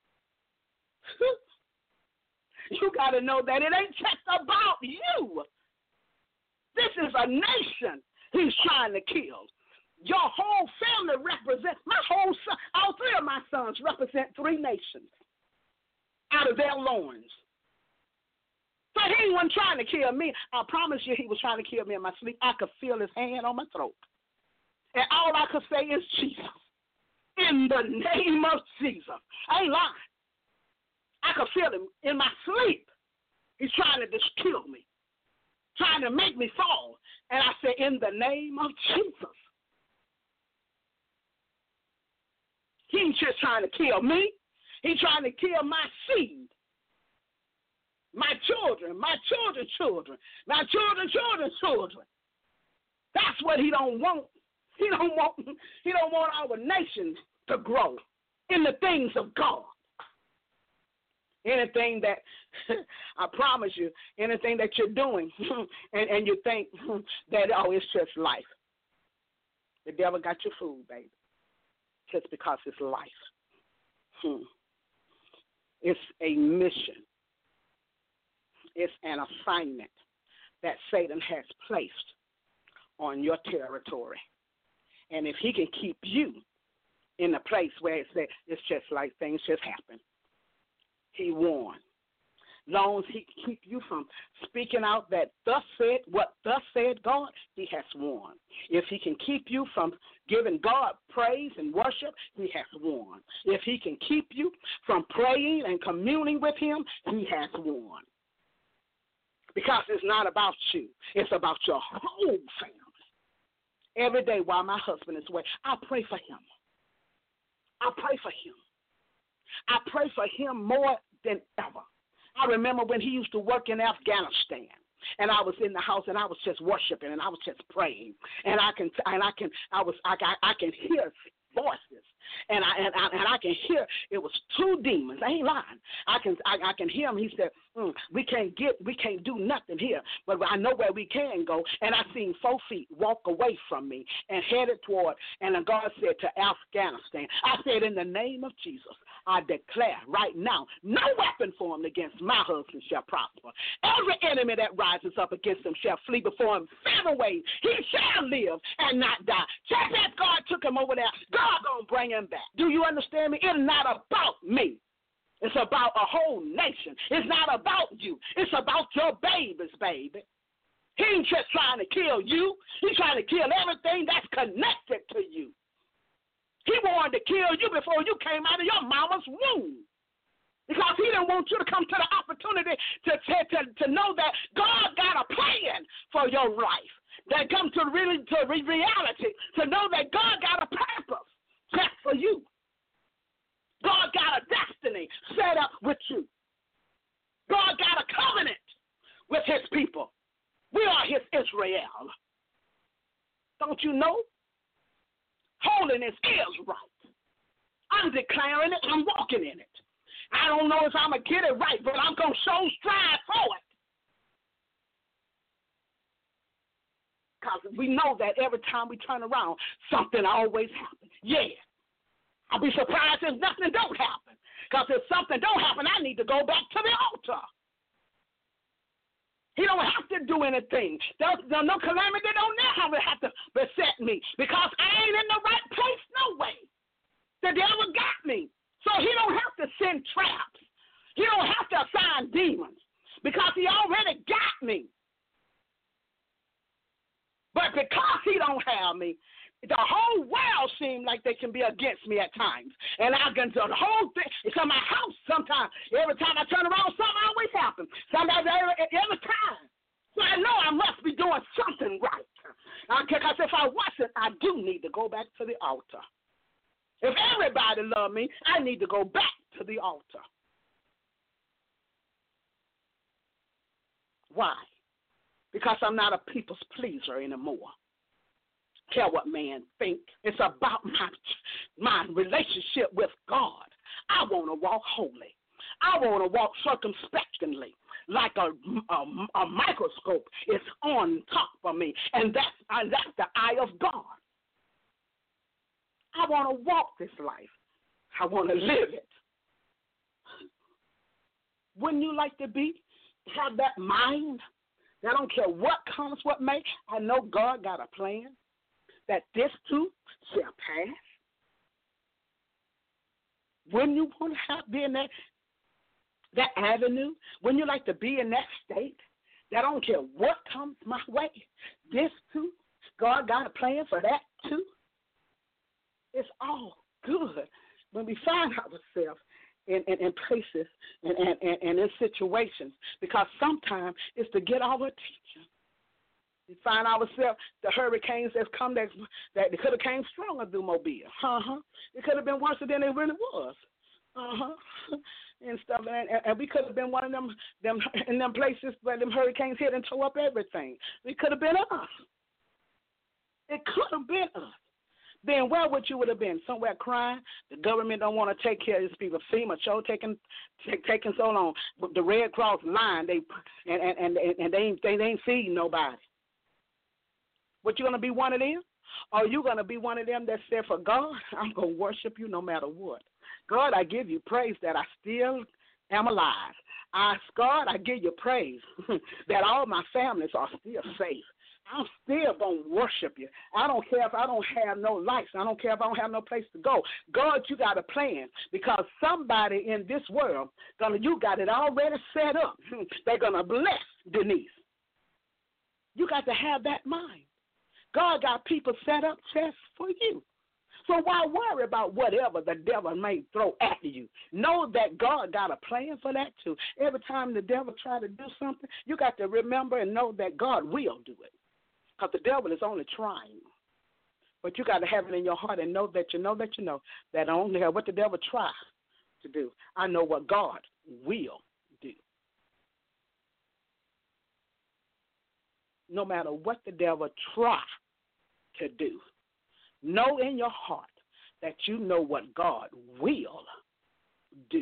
You got to know that it ain't just about you. This is a nation he's trying to kill. Your whole family represents, my whole son, all three of my sons represent three nations out of their loins. So he wasn't trying to kill me. I promise you he was trying to kill me in my sleep. I could feel his hand on my throat. And all I could say is Jesus. In the name of Jesus. I ain't lying. I could feel him in my sleep. He's trying to just kill me, trying to make me fall. And I said, in the name of Jesus. He ain't just trying to kill me. He's trying to kill my seed, my children, my children's children, my children's children's children. That's what he don't want. He don't want. He don't want our nation to grow in the things of God. Anything that, I promise you, anything that you're doing and, and you think that, oh, it's just life. The devil got your food, baby, just because it's life. Hmm. It's a mission. It's an assignment that Satan has placed on your territory. And if he can keep you in a place where it's, it's just like things just happen, he won. Long as he can keep you from speaking out that thus said, what thus said God, he has won. If he can keep you from giving God praise and worship, he has won. If he can keep you from praying and communing with him, he has won. Because it's not about you. It's about your whole family. Every day while my husband is away, I pray for him. I pray for him. I pray for him more than ever. I remember when he used to work in Afghanistan, and I was in the house and I was just worshiping and I was just praying, and I can and I can I was I I, I can hear voices, and I and I, and I can hear it was two demons. I ain't lying. I can I, I can hear him. He said, mm, "We can't get we can't do nothing here, but I know where we can go." And I seen four feet walk away from me and headed toward. And then God said to Afghanistan, I said, "In the name of Jesus, I declare right now, no weapon formed against my husband shall prosper. Every enemy that rises up against him shall flee before him seven ways. He shall live and not die." Just as God took him over there, God gonna bring him back. Do you understand me? It's not about me. It's about a whole nation. It's not about you. It's about your babies, baby. He ain't just trying to kill you. He's trying to kill everything that's connected to you. He wanted to kill you before you came out of your mama's womb. Because he didn't want you to come to the opportunity to, to, to know that God got a plan for your life. That come to really to reality, to know that God got a purpose just for you. God got a destiny set up with you. God got a covenant with his people. We are his Israel. Don't you know? Holiness is right. I'm declaring it. I'm walking in it. I don't know if I'm going to get it right, but I'm going to show strive for it. Because we know that every time we turn around, something always happens. Yeah. I'll be surprised if nothing don't happen. Because if something don't happen, I need to go back to the altar. He don't have to do anything. There's no calamity don't never have to beset me because I ain't in the right place no way. The devil got me. So he don't have to send traps. He don't have to assign demons because he already got me. But because he don't have me, the whole world seems like they can be against me at times. And I can do the whole thing. It's in my house sometimes. Every time I turn around, something always happens. Sometimes every, every time. So I know I must be doing something right. Because if I wasn't, I do need to go back to the altar. If everybody love me, I need to go back to the altar. Why? Because I'm not a people's pleaser anymore. Care what man think. It's about my, my relationship with God. I want to walk holy. I want to walk circumspectly, like a, a, a microscope is on top of me, and that's, and that's the eye of God. I want to walk this life. I want to live it. Wouldn't you like to be, have that mind? I don't care what comes, what may. I know God got a plan that this too shall pass. Wouldn't you want to have, be in that, that avenue? Wouldn't you like to be in that state? That I don't care what comes my way. This too, God got a plan for that too. It's all good when we find ourselves in, in, in places and, and, and, and in situations, because sometimes it's to get our attention. We find ourselves, the hurricanes that's come, that, that they could have came stronger through Mobile. Uh-huh. It could have been worse than it really was. Uh-huh. And stuff, and, and we could have been one of them, them in them places where them hurricanes hit and tore up everything. It could have been us. It could have been us. Then where would you would have been? Somewhere crying. The government don't want to take care of these people. FEMA show taking take, taking so long. But the Red Cross line, they and and and, and they ain't they, they ain't feeding nobody. What, you gonna be one of them? Or you gonna be one of them that said, for God, I'm gonna worship you no matter what. God, I give you praise that I still am alive. I God, I give you praise that all my families are still safe. I'm still going to worship you. I don't care if I don't have no lights. I don't care if I don't have no place to go. God, you got a plan, because somebody in this world, gonna you got it already set up. They're going to bless Denise. You got to have that mind. God got people set up just for you. So why worry about whatever the devil may throw at you? Know that God got a plan for that too. Every time the devil try to do something, you got to remember and know that God will do it. Because the devil is only trying. But you got to have it in your heart and know that you know that you know that I don't care what the devil tries to do. I know what God will do. No matter what the devil try to do, know in your heart that you know what God will do.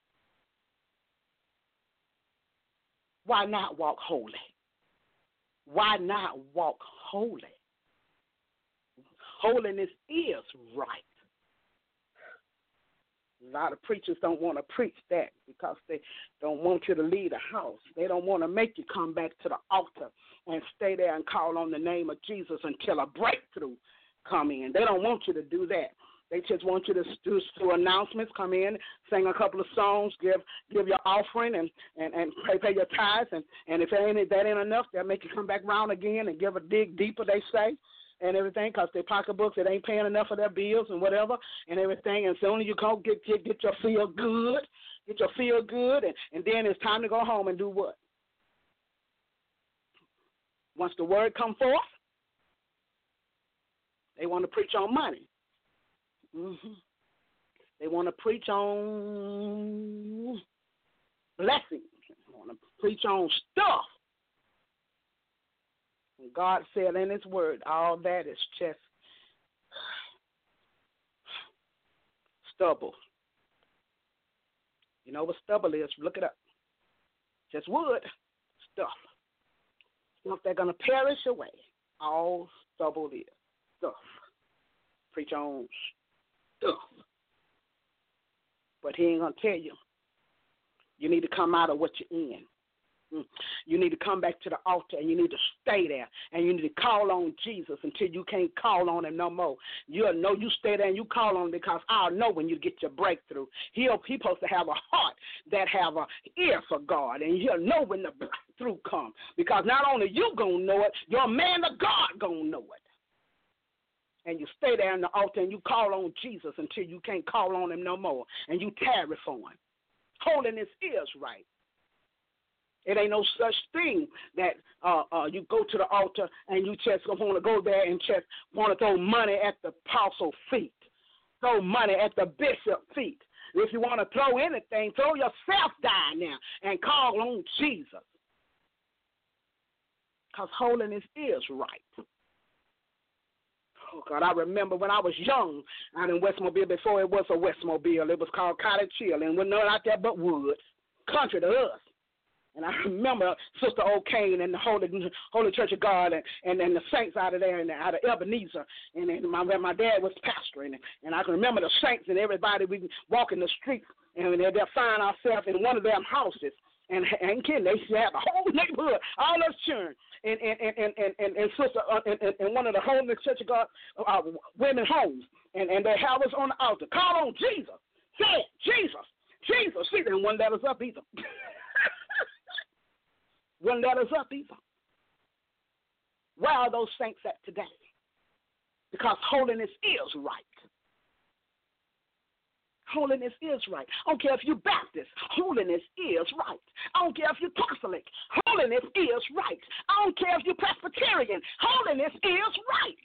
Why not walk holy? Why not walk holy? Holiness is right. A lot of preachers don't want to preach that because they don't want you to leave the house. They don't want to make you come back to the altar and stay there and call on the name of Jesus until a breakthrough come in. They don't want you to do that. They just want you to do, do announcements, come in, sing a couple of songs, give give your offering, and, and, and pay, pay your tithes. And, and if it ain't, that ain't enough, they'll make you come back round again and give a dig deeper, they say, and everything, because their pocketbooks, it ain't paying enough for their bills and whatever and everything. And soon as you go get, get, get your feel good, get your feel good, and, and then it's time to go home and do what? Once the word come forth, they want to preach on money. Mm-hmm. They want to preach on blessings. They want to preach on stuff. And God said in his word, all that is just stubble. You know what stubble is? Look it up. Just wood, stuff. Stuff that's going to perish away. All stubble is stuff. Preach on stuff. But he ain't going to tell you. You need to come out of what you're in. You need to come back to the altar, and you need to stay there, and you need to call on Jesus until you can't call on him no more. You'll know you stay there and you call on him, because I'll know when you get your breakthrough. He'll, he's supposed to have a heart that have an ear for God, and he'll know when the breakthrough comes, because not only you going to know it, your man of God going to know it. And you stay there in the altar and you call on Jesus until you can't call on him no more, and you tarry for him. Holiness is right. It ain't no such thing that uh, uh, you go to the altar and you just want to go there and just want to throw money at the apostle's feet, throw money at the bishop's feet. If you want to throw anything, throw yourself down there and call on Jesus, because holiness is right. Oh, God, I remember when I was young out in Westmobile, before it was a Westmobile, it was called Cottage Hill, and we're not out there but woods, country to us. And I remember Sister O'Kane and the Holy Holy Church of God and, and, and the saints out of there and out of Ebenezer. And, and my my dad was pastoring. And, and I can remember the saints and everybody. We walk in the streets and they'll find ourselves in one of them houses. And and kidding, they used to have the whole neighborhood, all us children. And and and and and, and sister uh, and, and one of the Holy Church of God uh, women homes. And, and they have us on the altar. Call on Jesus. Say it, Jesus, Jesus. See, they wouldn't let us up either. Wouldn't let us up either. Where are those saints at today? Because holiness is right. Holiness is right. I don't care if you're Baptist. Holiness is right. I don't care if you're Catholic. Holiness is right. I don't care if you're Presbyterian. Holiness is right.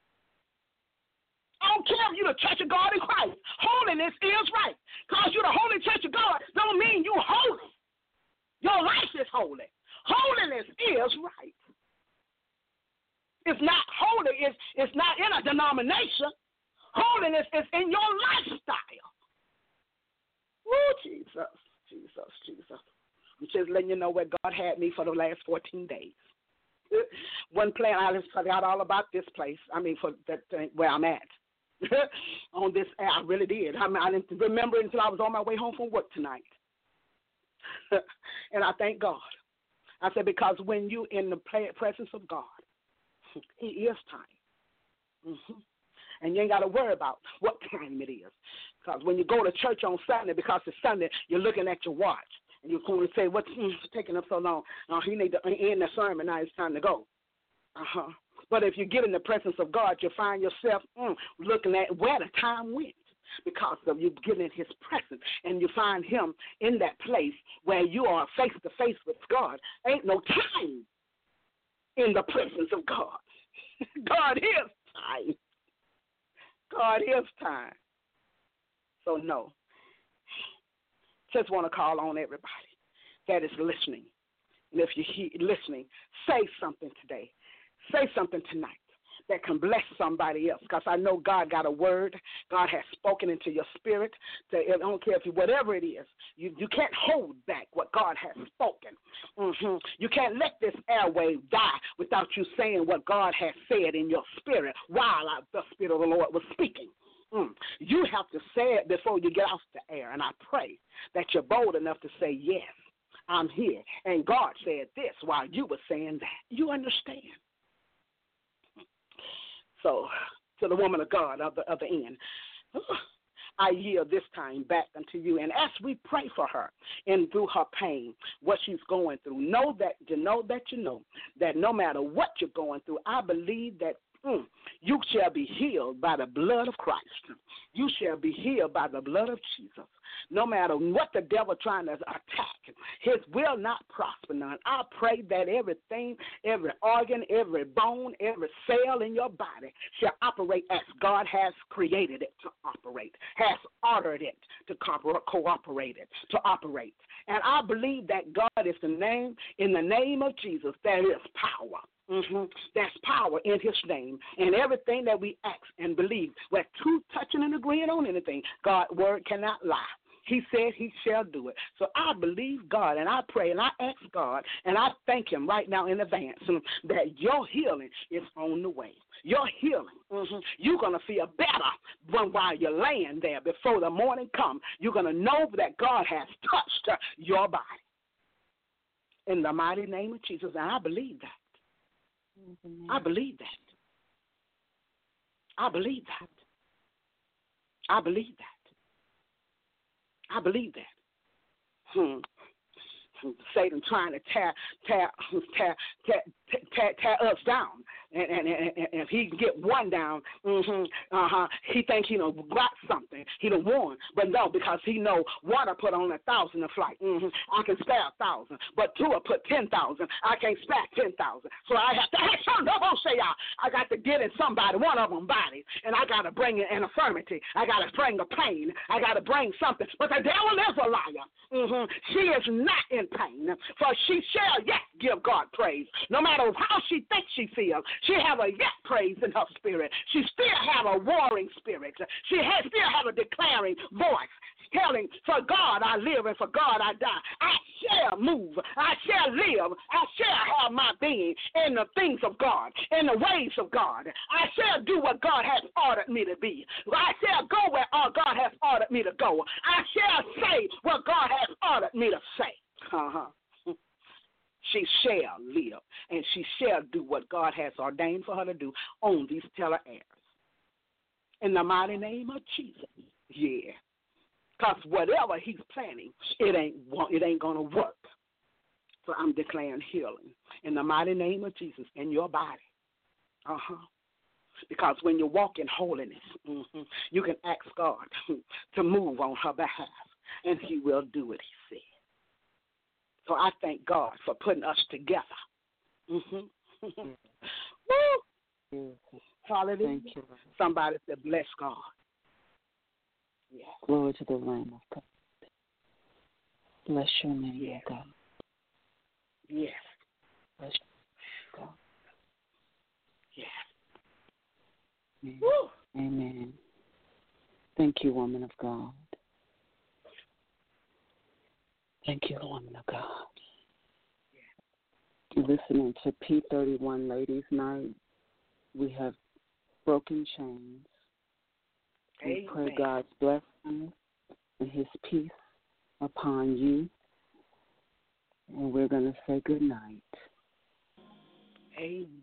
I don't care if you're the Church of God in Christ. Holiness is right. Because you're the Holy Church of God don't mean you're holy. Your life is holy. Holiness is right. It's not holy. It's, it's not in a denomination. Holiness is in your lifestyle. Oh, Jesus, Jesus, Jesus. I'm just letting you know where God had me for the last fourteen days. One plan, I just forgot all about this place. I mean, for that thing where I'm at. On this, I really did. I mean, I didn't remember until I was on my way home from work tonight. And I thank God. I said, because when you in the presence of God, He is time. Mm-hmm. And you ain't got to worry about what time it is. Because when you go to church on Sunday, because it's Sunday, you're looking at your watch. And you're going to say, what's mm, taking up so long? Oh, he need to end the sermon. Now it's time to go. Uh-huh. But if you get in the presence of God, you find yourself mm, looking at where the time went. Because of you getting in His presence. And you find Him in that place where you are face-to-face with God. Ain't no time in the presence of God. God is time. God is time. So, no. Just want to call on everybody that is listening. And if you're he- listening, say something today. Say something tonight that can bless somebody else. Because I know God got a word. God has spoken into your spirit. To, I don't care if you, whatever it is, you, you can't hold back what God has spoken. Mm-hmm. You can't let this airwave die without you saying what God has said in your spirit while I, the Spirit of the Lord was speaking. Mm. You have to say it before you get off the air. And I pray that you're bold enough to say, yes, I'm here. And God said this while you were saying that. You understand? So, to the woman of God of the other end, I yield this time back unto you. And as we pray for her and through her pain, what she's going through, know that you know that you know that no matter what you're going through, I believe that mm, you shall be healed by the blood of Christ. You shall be healed by the blood of Jesus. No matter what the devil trying to attack, his will not prosper none. I pray that everything, every organ, every bone, every cell in your body shall operate as God has created it to operate, has ordered it to co- cooperate it, to operate. And I believe that God is the name, in the name of Jesus, there is power. Mm-hmm. There's power in His name, and everything that we ask and believe, we're two touching and agreeing on anything. God's word cannot lie. He said He shall do it. So I believe God, and I pray, and I ask God, and I thank Him right now in advance that your healing is on the way. Your healing, mm-hmm. You're going to feel better when, while you're laying there before the morning comes. You're going to know that God has touched your body. In the mighty name of Jesus, and I believe that. Mm-hmm. I believe that. I believe that. I believe that. I believe that. Hmm. Satan trying to tear, tear, tear, tear, tear, tear us down, and, and, and, and if he can get one down, mm-hmm, uh-huh, he thinks he done got something, he done won, but no, because he know one will put on a thousand a flight. Mm-hmm. I can spare a thousand, but two will put ten thousand. I can't spare ten thousand, so I have to. Hey, son, don't say y'all. I got to get in somebody, one of them body, and I got to bring in an infirmity. I got to bring a pain. I got to bring something. But the devil is a liar. Mm-hmm. She is not in pain, for she shall yet give God praise. No matter how she thinks she feels, she have a yet praise in her spirit. She still have a warring spirit. She has, still have a declaring voice, telling, for God I live and for God I die. I shall move. I shall live. I shall have my being in the things of God, in the ways of God. I shall do what God has ordered me to be. I shall go where all God has ordered me to go. I shall say what God has ordered me to say. Uh-huh. She shall live, and she shall do what God has ordained for her to do on these teller airs. In the mighty name of Jesus, yeah. Because whatever he's planning, it ain't it ain't going to work. So I'm declaring healing in the mighty name of Jesus in your body. Uh-huh. Because when you walk in holiness, mm-hmm, you can ask God to move on her behalf, and he will do what he said. So I thank God for putting us together. Mm-hmm. Woo! Hallelujah. Thank you. Somebody said, bless God. Yes. Glory to the Lamb of God. Bless your name, Yes. oh God. Yes. Bless you, God. Yes. Amen. Woo! Amen. Thank you, woman of God. Thank you, woman of God. You're listening to P thirty-one Ladies Night. We have broken chains. We pray Amen. God's blessings and his peace upon you. And we're going to say good night. Amen.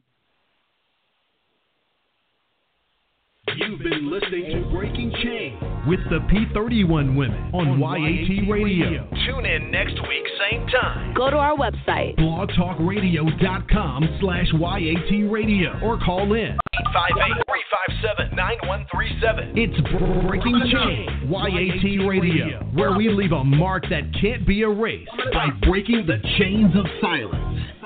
You've been listening to Breaking Chains with the P thirty-one Women on Y A T Radio. Tune in next week, same time. Go to our website, blogtalkradio.com slash YAT Radio, or call in eight five eight, three five seven, nine one three seven. It's Breaking Chains, Y A T Radio, where we leave a mark that can't be erased by breaking the chains of silence.